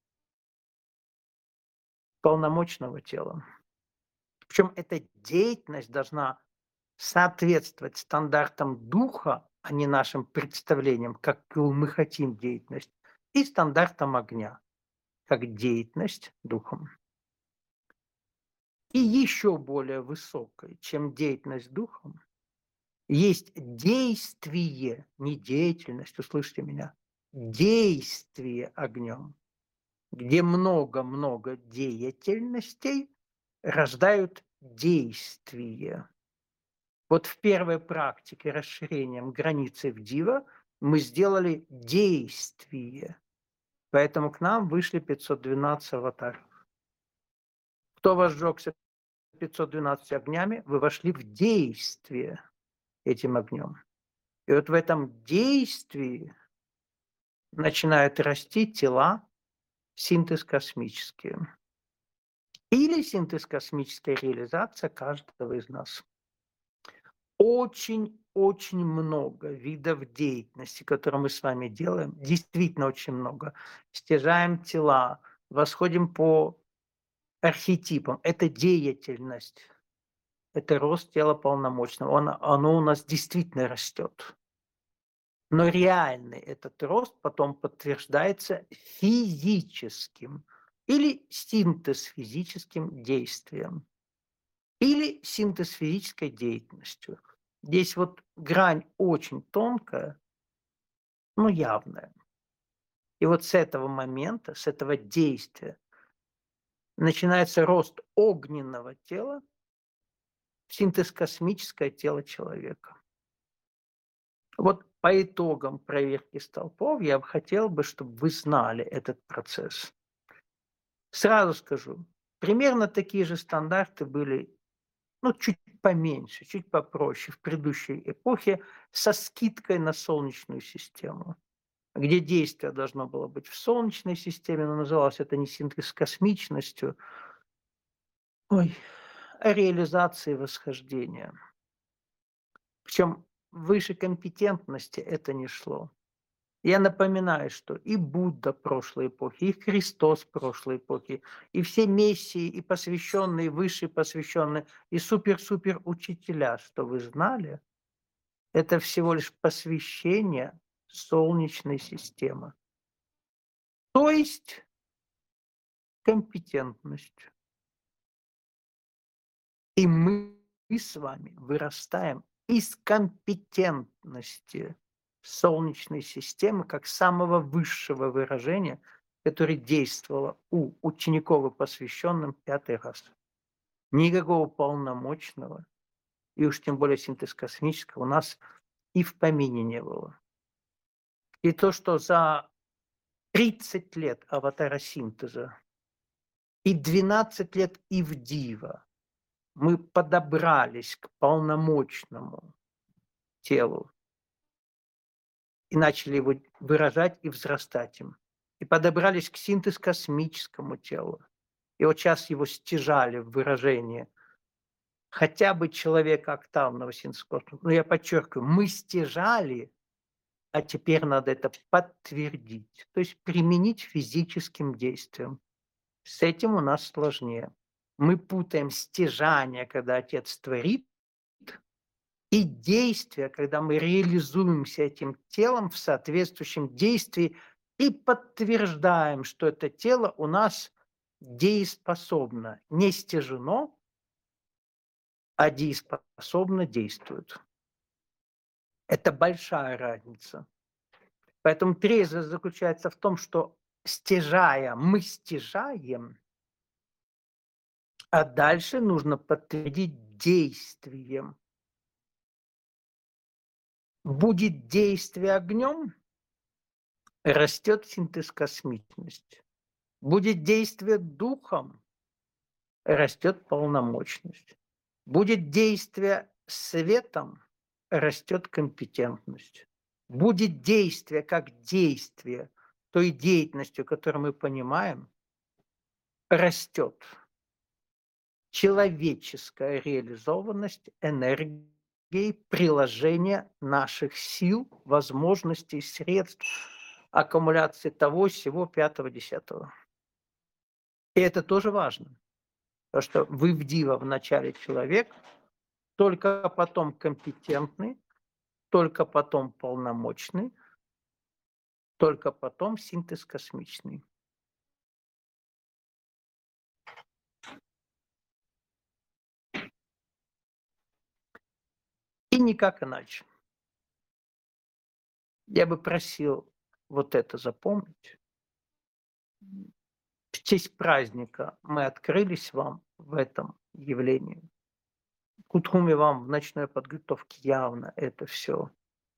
полномочного тела. Причем эта деятельность должна соответствовать стандартам духа, а не нашим представлениям, какую мы хотим деятельность, и стандартам огня, как деятельность духом. И еще более высокой, чем деятельность духом, есть действие, не деятельность, услышьте меня, действие огнем, где много-много деятельностей рождают действие. Вот в первой практике расширением границы в дива мы сделали действие, поэтому к нам вышли пятьсот двенадцать аватаров. Кто возжегся пятьсот двенадцатью огнями, вы вошли в действие этим огнем. И вот в этом действии начинают расти тела, синтез космический. Или синтез космическая реализация каждого из нас. Очень-очень много видов деятельности, которые мы с вами делаем, действительно очень много. Стяжаем тела, восходим по архетипам. Это деятельность, это рост тела полномочного. Он, оно у нас действительно растет. Но реальный этот рост потом подтверждается физическим или синтез физическим действием, или синтез физической деятельностью. Здесь вот грань очень тонкая, но явная. И вот с этого момента, с этого действия начинается рост огненного тела в синтез космическое тело человека. Вот по итогам проверки столпов я бы хотел бы, чтобы вы знали этот процесс. Сразу скажу, примерно такие же стандарты были, ну, чуть поменьше, чуть попроще в предыдущей эпохе со скидкой на Солнечную систему, где действие должно было быть в Солнечной системе, но называлось это не синтез космичностью, ой, а реализацией восхождения. Причем выше компетентности это не шло. Я напоминаю, что и Будда прошлой эпохи, и Христос прошлой эпохи, и все мессии, и посвященные, высшие посвященные, и супер-супер учителя, что вы знали, это всего лишь посвящение Солнечной системы. То есть компетентность. И мы с вами вырастаем из компетентности Солнечной системы как самого высшего выражения, которое действовало у учеников и посвященным пятый раз. Никакого полномочного, и уж тем более синтез космического, у нас и в помине не было. И то, что за тридцать лет аватара-синтеза и двенадцать лет Ивдива мы подобрались к полномочному телу и начали его выражать и взрастать им. И подобрались к синтез-космическому телу. И вот сейчас его стяжали в выражение хотя бы человека октавного синтез-космоса. Но я подчеркиваю, мы стяжали, а теперь надо это подтвердить, то есть применить физическим действием. С этим у нас сложнее. Мы путаем стяжание, когда Отец творит, и действие, когда мы реализуемся этим телом в соответствующем действии и подтверждаем, что это тело у нас дееспособно, не стяжено, а дееспособно действует. Это большая разница. Поэтому трезвость заключается в том, что стяжая, мы стяжаем, а дальше нужно подтвердить действием. Будет действие огнем, растет синтез космичности. Будет действие духом, растет полномочность. Будет действие светом, растет компетентность. Будет действие как действие той деятельностью, которую мы понимаем, растет человеческая реализованность энергии, приложения наших сил, возможностей, средств, аккумуляции того, всего, пятого, десятого. И это тоже важно, потому что вы в диво вначале человек, только потом компетентный, только потом полномочный, только потом синтез космичный. И никак иначе. Я бы просил вот это запомнить. В честь праздника мы открылись вам в этом явлении. Кутхуми вам в ночной подготовке явно это все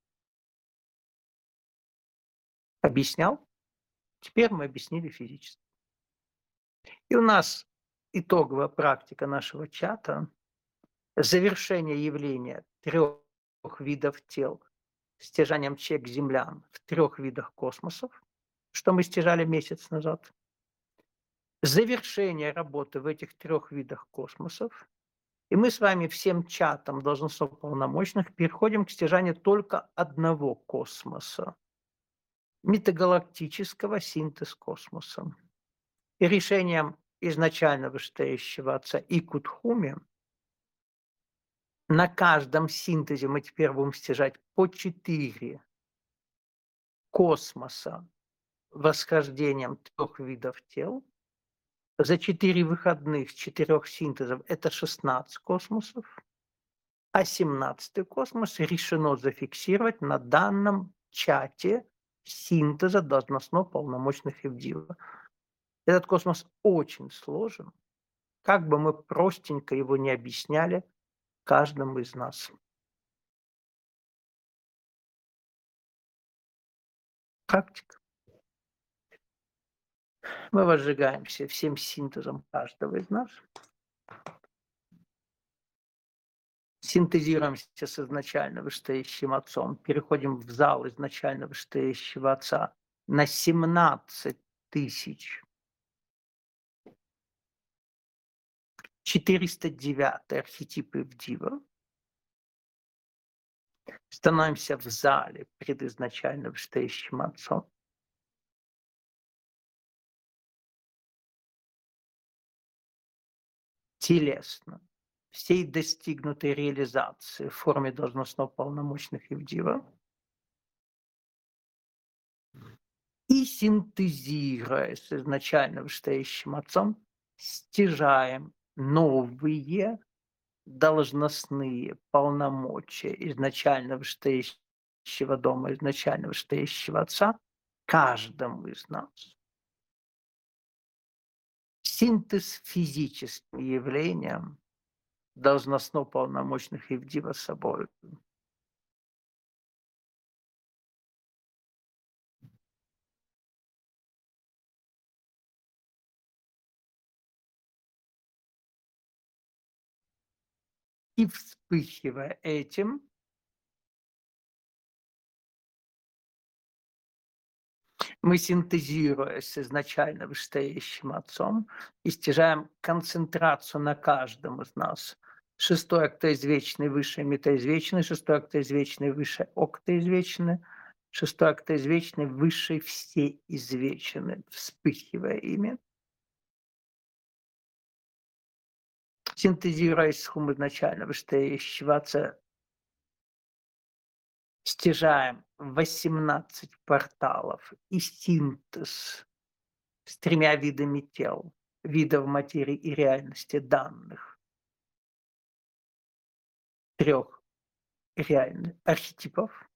объяснял. Теперь мы объяснили физически. И у нас итоговая практика нашего чата, завершение явления трех видов тел стяжанием чек-землян в трех видах космосов, что мы стяжали месяц назад. Завершение работы в этих трех видах космосов. И мы с вами всем чатом должностных полномочных переходим к стяжанию только одного космоса. Метагалактического синтез космоса. И решением изначально вышестоящего Отца и Кутхуми на каждом синтезе мы теперь будем стяжать по четыре космоса восхождением трех видов тел. За четыре выходных четырех синтезов это шестнадцать космосов, а семнадцатый космос решено зафиксировать на данном чате синтеза должностно полномочных Ивдива. Этот космос очень сложен, как бы мы простенько его не объясняли каждому из нас. Практика. Мы возжигаемся всем синтезом каждого из нас. Синтезируемся с изначально вышестоящим Отцом, переходим в зал изначально вышестоящего Отца на семнадцать тысяч четыреста девятый архетип Ивдива. Становимся в зале пред изначально вышестоящим Отцом. Телесно, всей достигнутой реализации в форме должностно полномочных Ивдива. И синтезируя с изначально вышестоящим Отцом, стяжаем новые должностные полномочия изначально вышестоящего дома, изначально вышестоящего Отца каждому из нас. Синтез физическим явлениям должностно-полномочных явдива собою. И вспыхивая этим мы, синтезируя с изначально вышестоящим Отцом, истяжаем концентрацию на каждом из нас. Шестой октоизвечный, высший метаизвечный, шестой октоизвечный, высший октоизвечный, шестой октоизвечный, высший всеизвечный, вспыхивая ими. Синтезируя с хум изначально вышестоящего Отца, стяжаем восемнадцать порталов и синтез с тремя видами тел, видов материи и реальности данных. Трех реальных архетипов.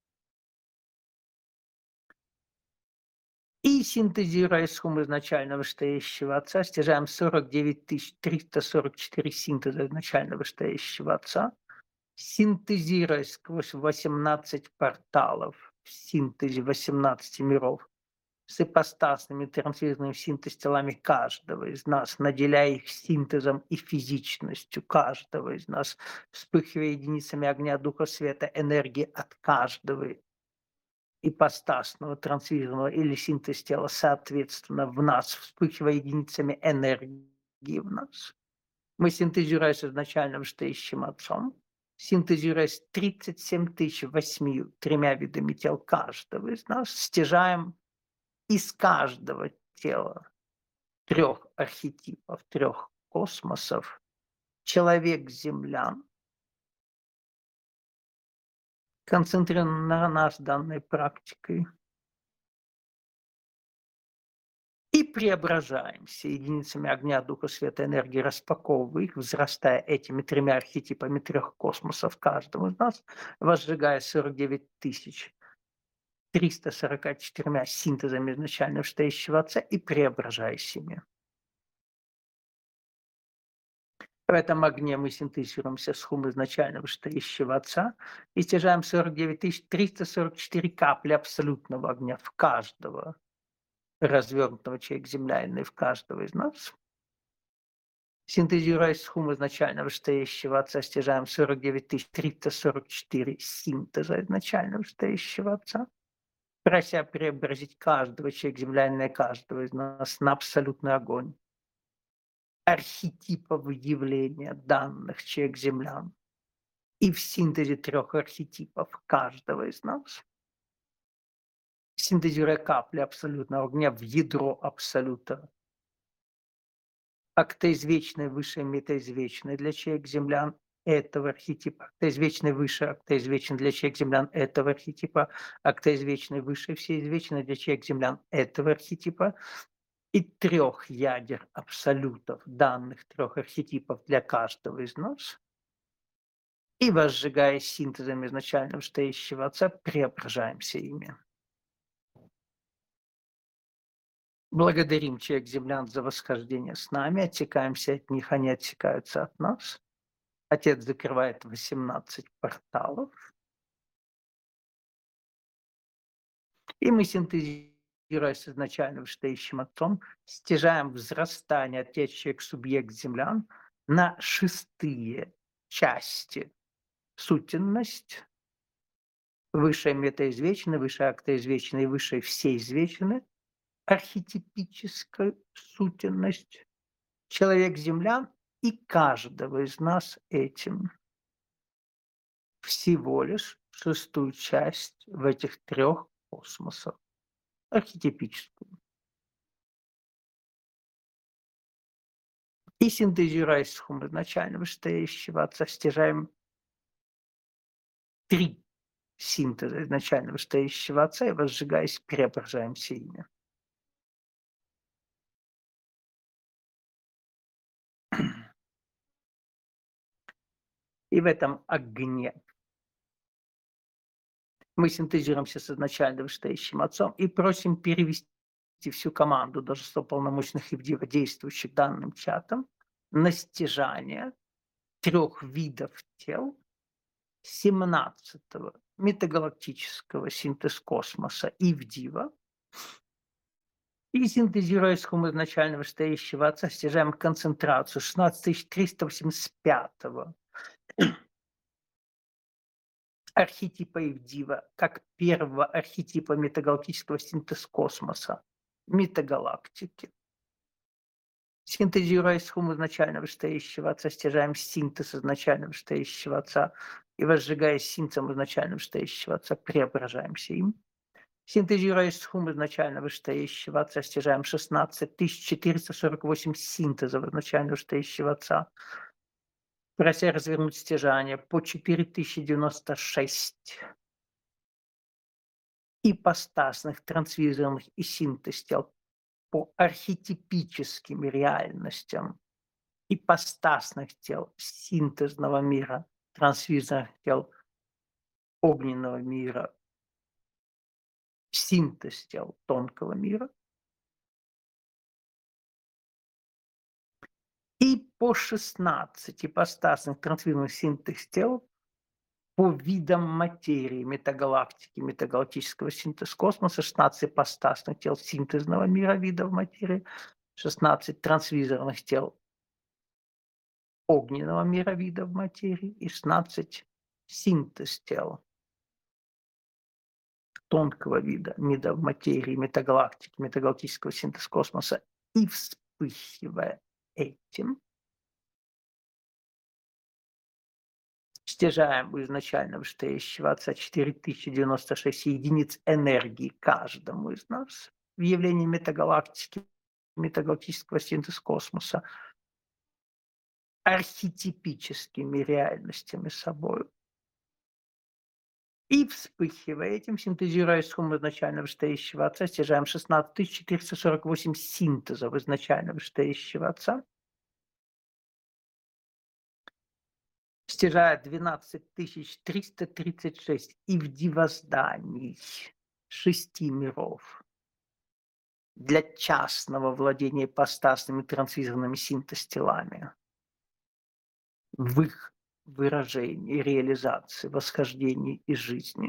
И синтезируя с хум изначально вышестоящего Отца, стяжаем сорок девять тысяч триста сорок четыре синтеза изначально вышестоящего Отца, синтезируя сквозь восемнадцать порталов в синтезе восемнадцати миров с ипостасными трансферным синтез телами каждого из нас, наделяя их синтезом и физичностью каждого из нас, вспыхивая единицами огня, духа, света, энергии от каждого ипостасного, трансферного или синтез тела, соответственно, в нас, вспыхивая единицами энергии в нас. Мы, синтезируя с изначально вышестоящим Отцом, синтезируя с тридцать семь тысяч восемью тремя видами тел каждого из нас, стяжаем из каждого тела трех архетипов, трех космосов человек-землян, концентрирован на нас данной практикой, и преображаемся единицами огня, духа, света, энергии, распаковывая их, взрастая этими тремя архетипами трех космосов каждому из нас, возжигая сорок девять тысяч триста сорок четырьмя синтезами изначально вышестоящего Отца и преображаясь ими. В этом огне мы синтезируемся с хум изначально вышестоящего Отца и стяжаем сорок девять тысяч триста сорок четыре капли абсолютного огня в каждого развернутого человека-землянина и в каждого из нас. Синтезируясь с хум изначально вышестоящего Отца, стяжаем сорок девять тысяч триста сорок четыре синтеза изначально вышестоящего Отца, прося преобразить каждого человека-землянина и каждого из нас на абсолютный огонь архетипов явления данных человек-землян и в синтезе трех архетипов каждого из нас, синтезируя капли абсолютного огня в ядро абсолюта, октоизвечный, выше метаизвечный для человек-землян этого архетипа, октоизвечный, выше октоизвечный для человек-землян этого архетипа, октоизвечный, выше всеизвечный для человек-землян этого архетипа, и трех ядер абсолютов данных трех архетипов для каждого из нас, и, возжигая синтезом изначально вышестоящего Отца, преображаемся ими. Благодарим человек-землян за восхождение с нами, отсекаемся от них, они отсекаются от нас. Отец закрывает восемнадцать порталов, и мы, синтезируя с изначально вышестоящим Отцом, стяжаем взрастание отец человек субъект землян на шестые части. Сутенность, высшая метаизвечная, высшая октоизвечная и высшая всеизвечная, архетипическая сутенность, человек-землян и каждого из нас этим. Всего лишь шестую часть в этих трех космосах, архетипическую. И синтезируя с хум изначально вышестоящего Отца, стяжаем три синтеза изначально вышестоящего Отца и, возжигаясь, преображаемся ими. И в этом огне мы синтезируемся с изначально вышестоящим Отцом и просим перевести всю команду Должностей полномочных и действующих данным чатом на стяжание трех видов тел семнадцатого метагалактического синтез космоса Ивдива. И синтезируя схему изначально вышестоящего Отца, стяжаем концентрацию шестнадцать тысяч триста восемьдесят пятого архетипа Ивдива, как первого архетипа метагалактического синтез космоса, метагалактики. Синтезируя схему изначально вышестоящего Отца, стяжаем синтез изначально вышестоящего Отца и, возжигая синтезом изначально вышестоящего Отца, преображаемся им. Синтезируя схему изначально вышестоящего Отца, стяжаем шестнадцать тысяч четыреста сорок восемь синтезов изначально вышестоящего Отца, прося развернуть стяжание по четыре тысячи девяносто шесть ипостасных, трансвизорных и синтез тел по архетипическим реальностям ипостасных тел синтезного мира, трансвизорных тел огненного мира, синтез тел тонкого мира. И по шестнадцать ипостасных трансвизорных синтез тел по видам материи метагалактики, метагалактического синтез космоса, шестнадцать ипостасных тел синтезного мира видов материи, шестнадцать трансвизорных тел огненного мира видов материи и шестнадцать синтез тел тонкого вида видов материи, метагалактики, метагалактического синтез космоса. И вспыхивая этим, стяжаем у изначально вышестоящего Отца четыре тысячи девяносто шесть единиц энергии каждому из нас в явлении метагалактики, метагалактического синтез космоса архетипическими реальностями собой. И вспыхивая этим, синтезируя схему изначально вышестоящего Отца, стяжаем шестнадцать тысяч четыреста сорок восемь синтезов изначально вышестоящего Отца, стяжая двенадцать тысяч триста тридцать шесть ивдивозданий шести миров для частного владения ипостасными трансвизорными синтез-телами в их выражении, реализации, восхождении из жизни,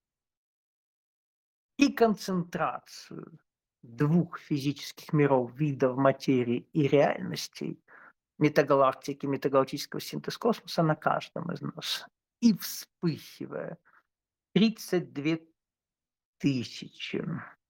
и концентрацию двух физических миров, видов материи и реальностей метагалактики, метагалактического синтез космоса на каждом из нас. И вспыхивая тридцать две тысячи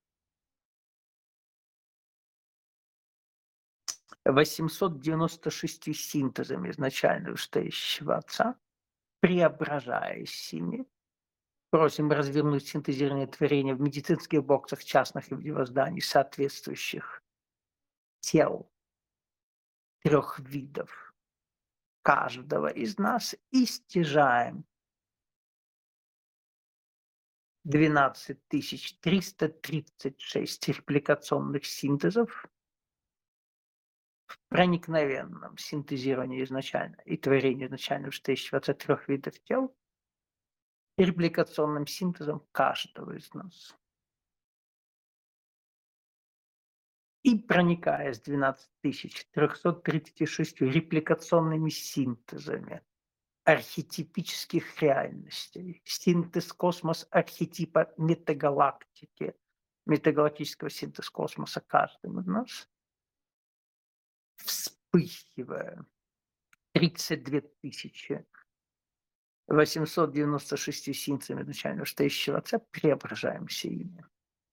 восемьсот девяносто шесть синтезами изначально вышестоящего Отца, преображаясь ими, просим развернуть синтезированные творения в медицинских боксах частных и зданий соответствующих тел трех видов каждого из нас и стяжаем двенадцать тысяч триста тридцать шесть репликационных синтезов в проникновенном синтезировании изначально и творении изначально вышестоящего Отца трех видов тел и репликационным синтезом каждого из нас. И проникая с двенадцать тысяч трёхсот тридцати шестью репликационными синтезами архетипических реальностей, синтез космос архетипа метагалактики, метагалактического синтез космоса каждым из нас, вспыхивая тридцать две тысячи восемьсот девяносто шесть синтезами изначально вышестоящего Отца, преображаемся ими.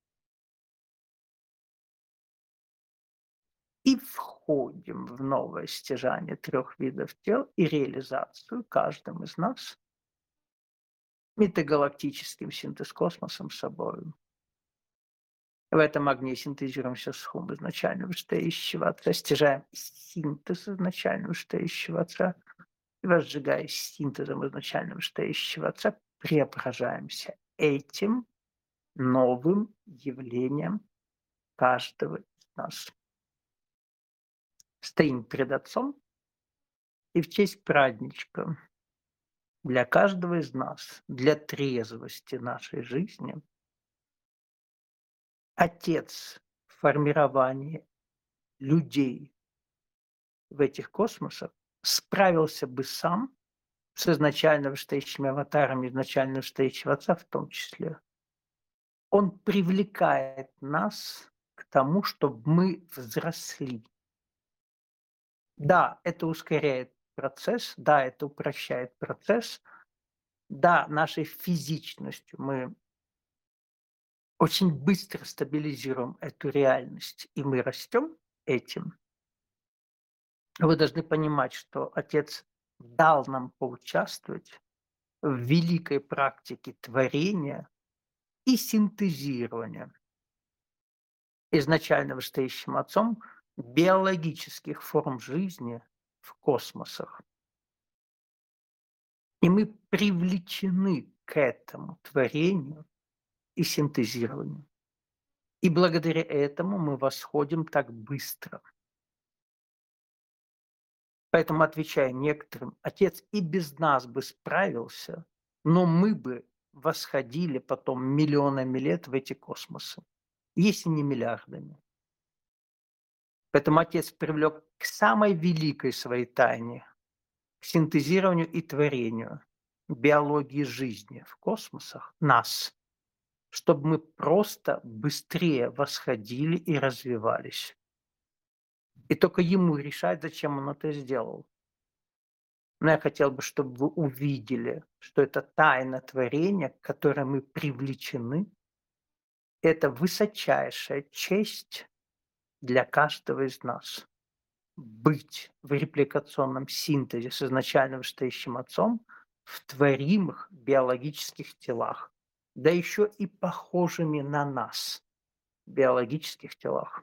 И входим в новое стяжание трех видов тел и реализацию каждым из нас метагалактическим синтез космосом собою. В этом огне синтезируемся с хум изначально вышестоящего Отца, стяжаем синтез изначально вышестоящего Отца и, возжигая синтезом изначально вышестоящего Отца, преображаемся этим новым явлением каждого из нас. Стоим пред Отцом и в честь праздничка Для каждого из нас, для трезвости нашей жизни отец формирования людей в этих космосах справился бы сам с изначально вышестоящими аватарами изначально вышестоящего отца в том числе. Он привлекает нас к тому, чтобы мы взросли. Да, это ускоряет процесс, да, это упрощает процесс, да, нашей физичностью мы очень быстро стабилизируем эту реальность, и мы растем этим. Вы должны понимать, что Отец дал нам поучаствовать в великой практике творения и синтезирования изначально вышестоящим Отцом биологических форм жизни в космосах. И мы привлечены к этому творению и синтезированию. И благодаря этому мы восходим так быстро. Поэтому, отвечая некоторым, Отец и без нас бы справился, но мы бы восходили потом миллионами лет в эти космосы, если не миллиардами. Поэтому Отец привлек к самой великой своей тайне, к синтезированию и творению биологии жизни в космосах нас, чтобы мы просто быстрее восходили и развивались. И только ему решать, зачем он это сделал. Но я хотел бы, чтобы вы увидели, что это тайна творения, к которой мы привлечены. Это высочайшая честь для каждого из нас. Быть в репликационном синтезе с изначально вышестоящим Отцом в творимых биологических телах, да еще и похожими на нас биологических телах.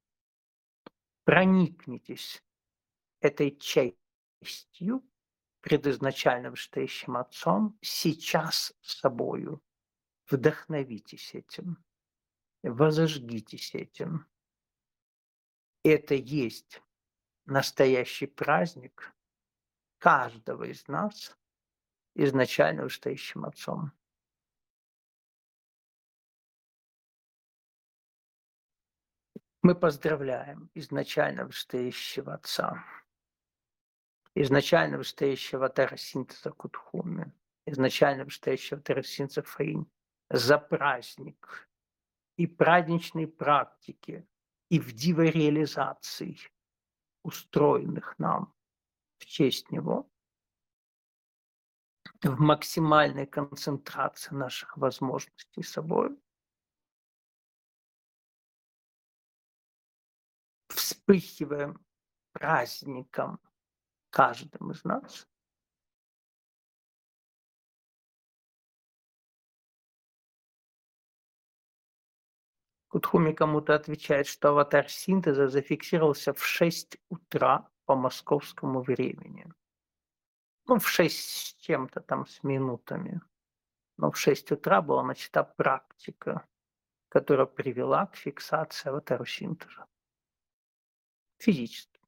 Проникнитесь этой честью пред изначально вышестоящим Отцом сейчас собою. Вдохновитесь этим, возожгитесь этим. Это есть настоящий праздник каждого из нас изначально вышестоящим Отцом. Мы поздравляем изначально вышестоящего Отца, изначально вышестоящего террасинтеза Кутхуми, изначально вышестоящего террасинтеза Фаинь за праздник и праздничные практики, и в дивореализации, устроенных нам в честь Него, в максимальной концентрации наших возможностей собой, вспыхиваем праздником каждым из нас. Кутхуми кому-то отвечает, что аватар синтеза зафиксировался в шесть утра по московскому времени. Ну, в шесть с чем-то там, с минутами. Но в шесть утра была начата практика, которая привела к фиксации аватара синтеза. Физически.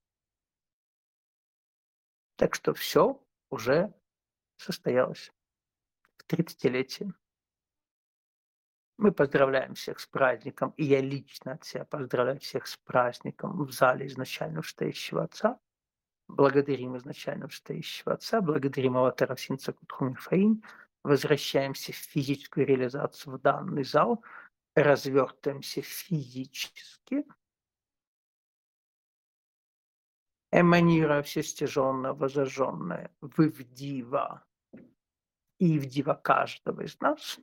Так что все уже состоялось в тридцатилетие. Мы поздравляем всех с праздником, и я лично от себя поздравляю всех с праздником в зале изначально вышестоящего Отца. Благодарим изначально вышестоящего Отца, благодарим аватара Синца Кутхуми Фаинь, возвращаемся в физическую реализацию в данный зал, развертываемся физически, эманируя все стяжённое, возожжённое в Ивдива и Ивдива каждого из нас.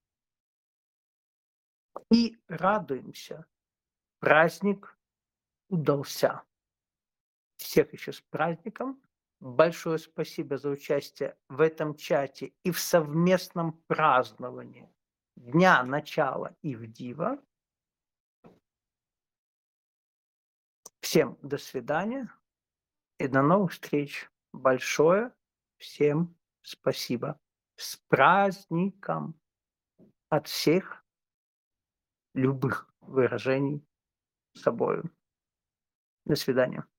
И радуемся. Праздник удался. Всех еще с праздником. Большое спасибо за участие в этом чате и в совместном праздновании дня начала Ивдива. Всем до свидания и до новых встреч. Большое всем спасибо. С праздником от всех любых выражений собою. До свидания.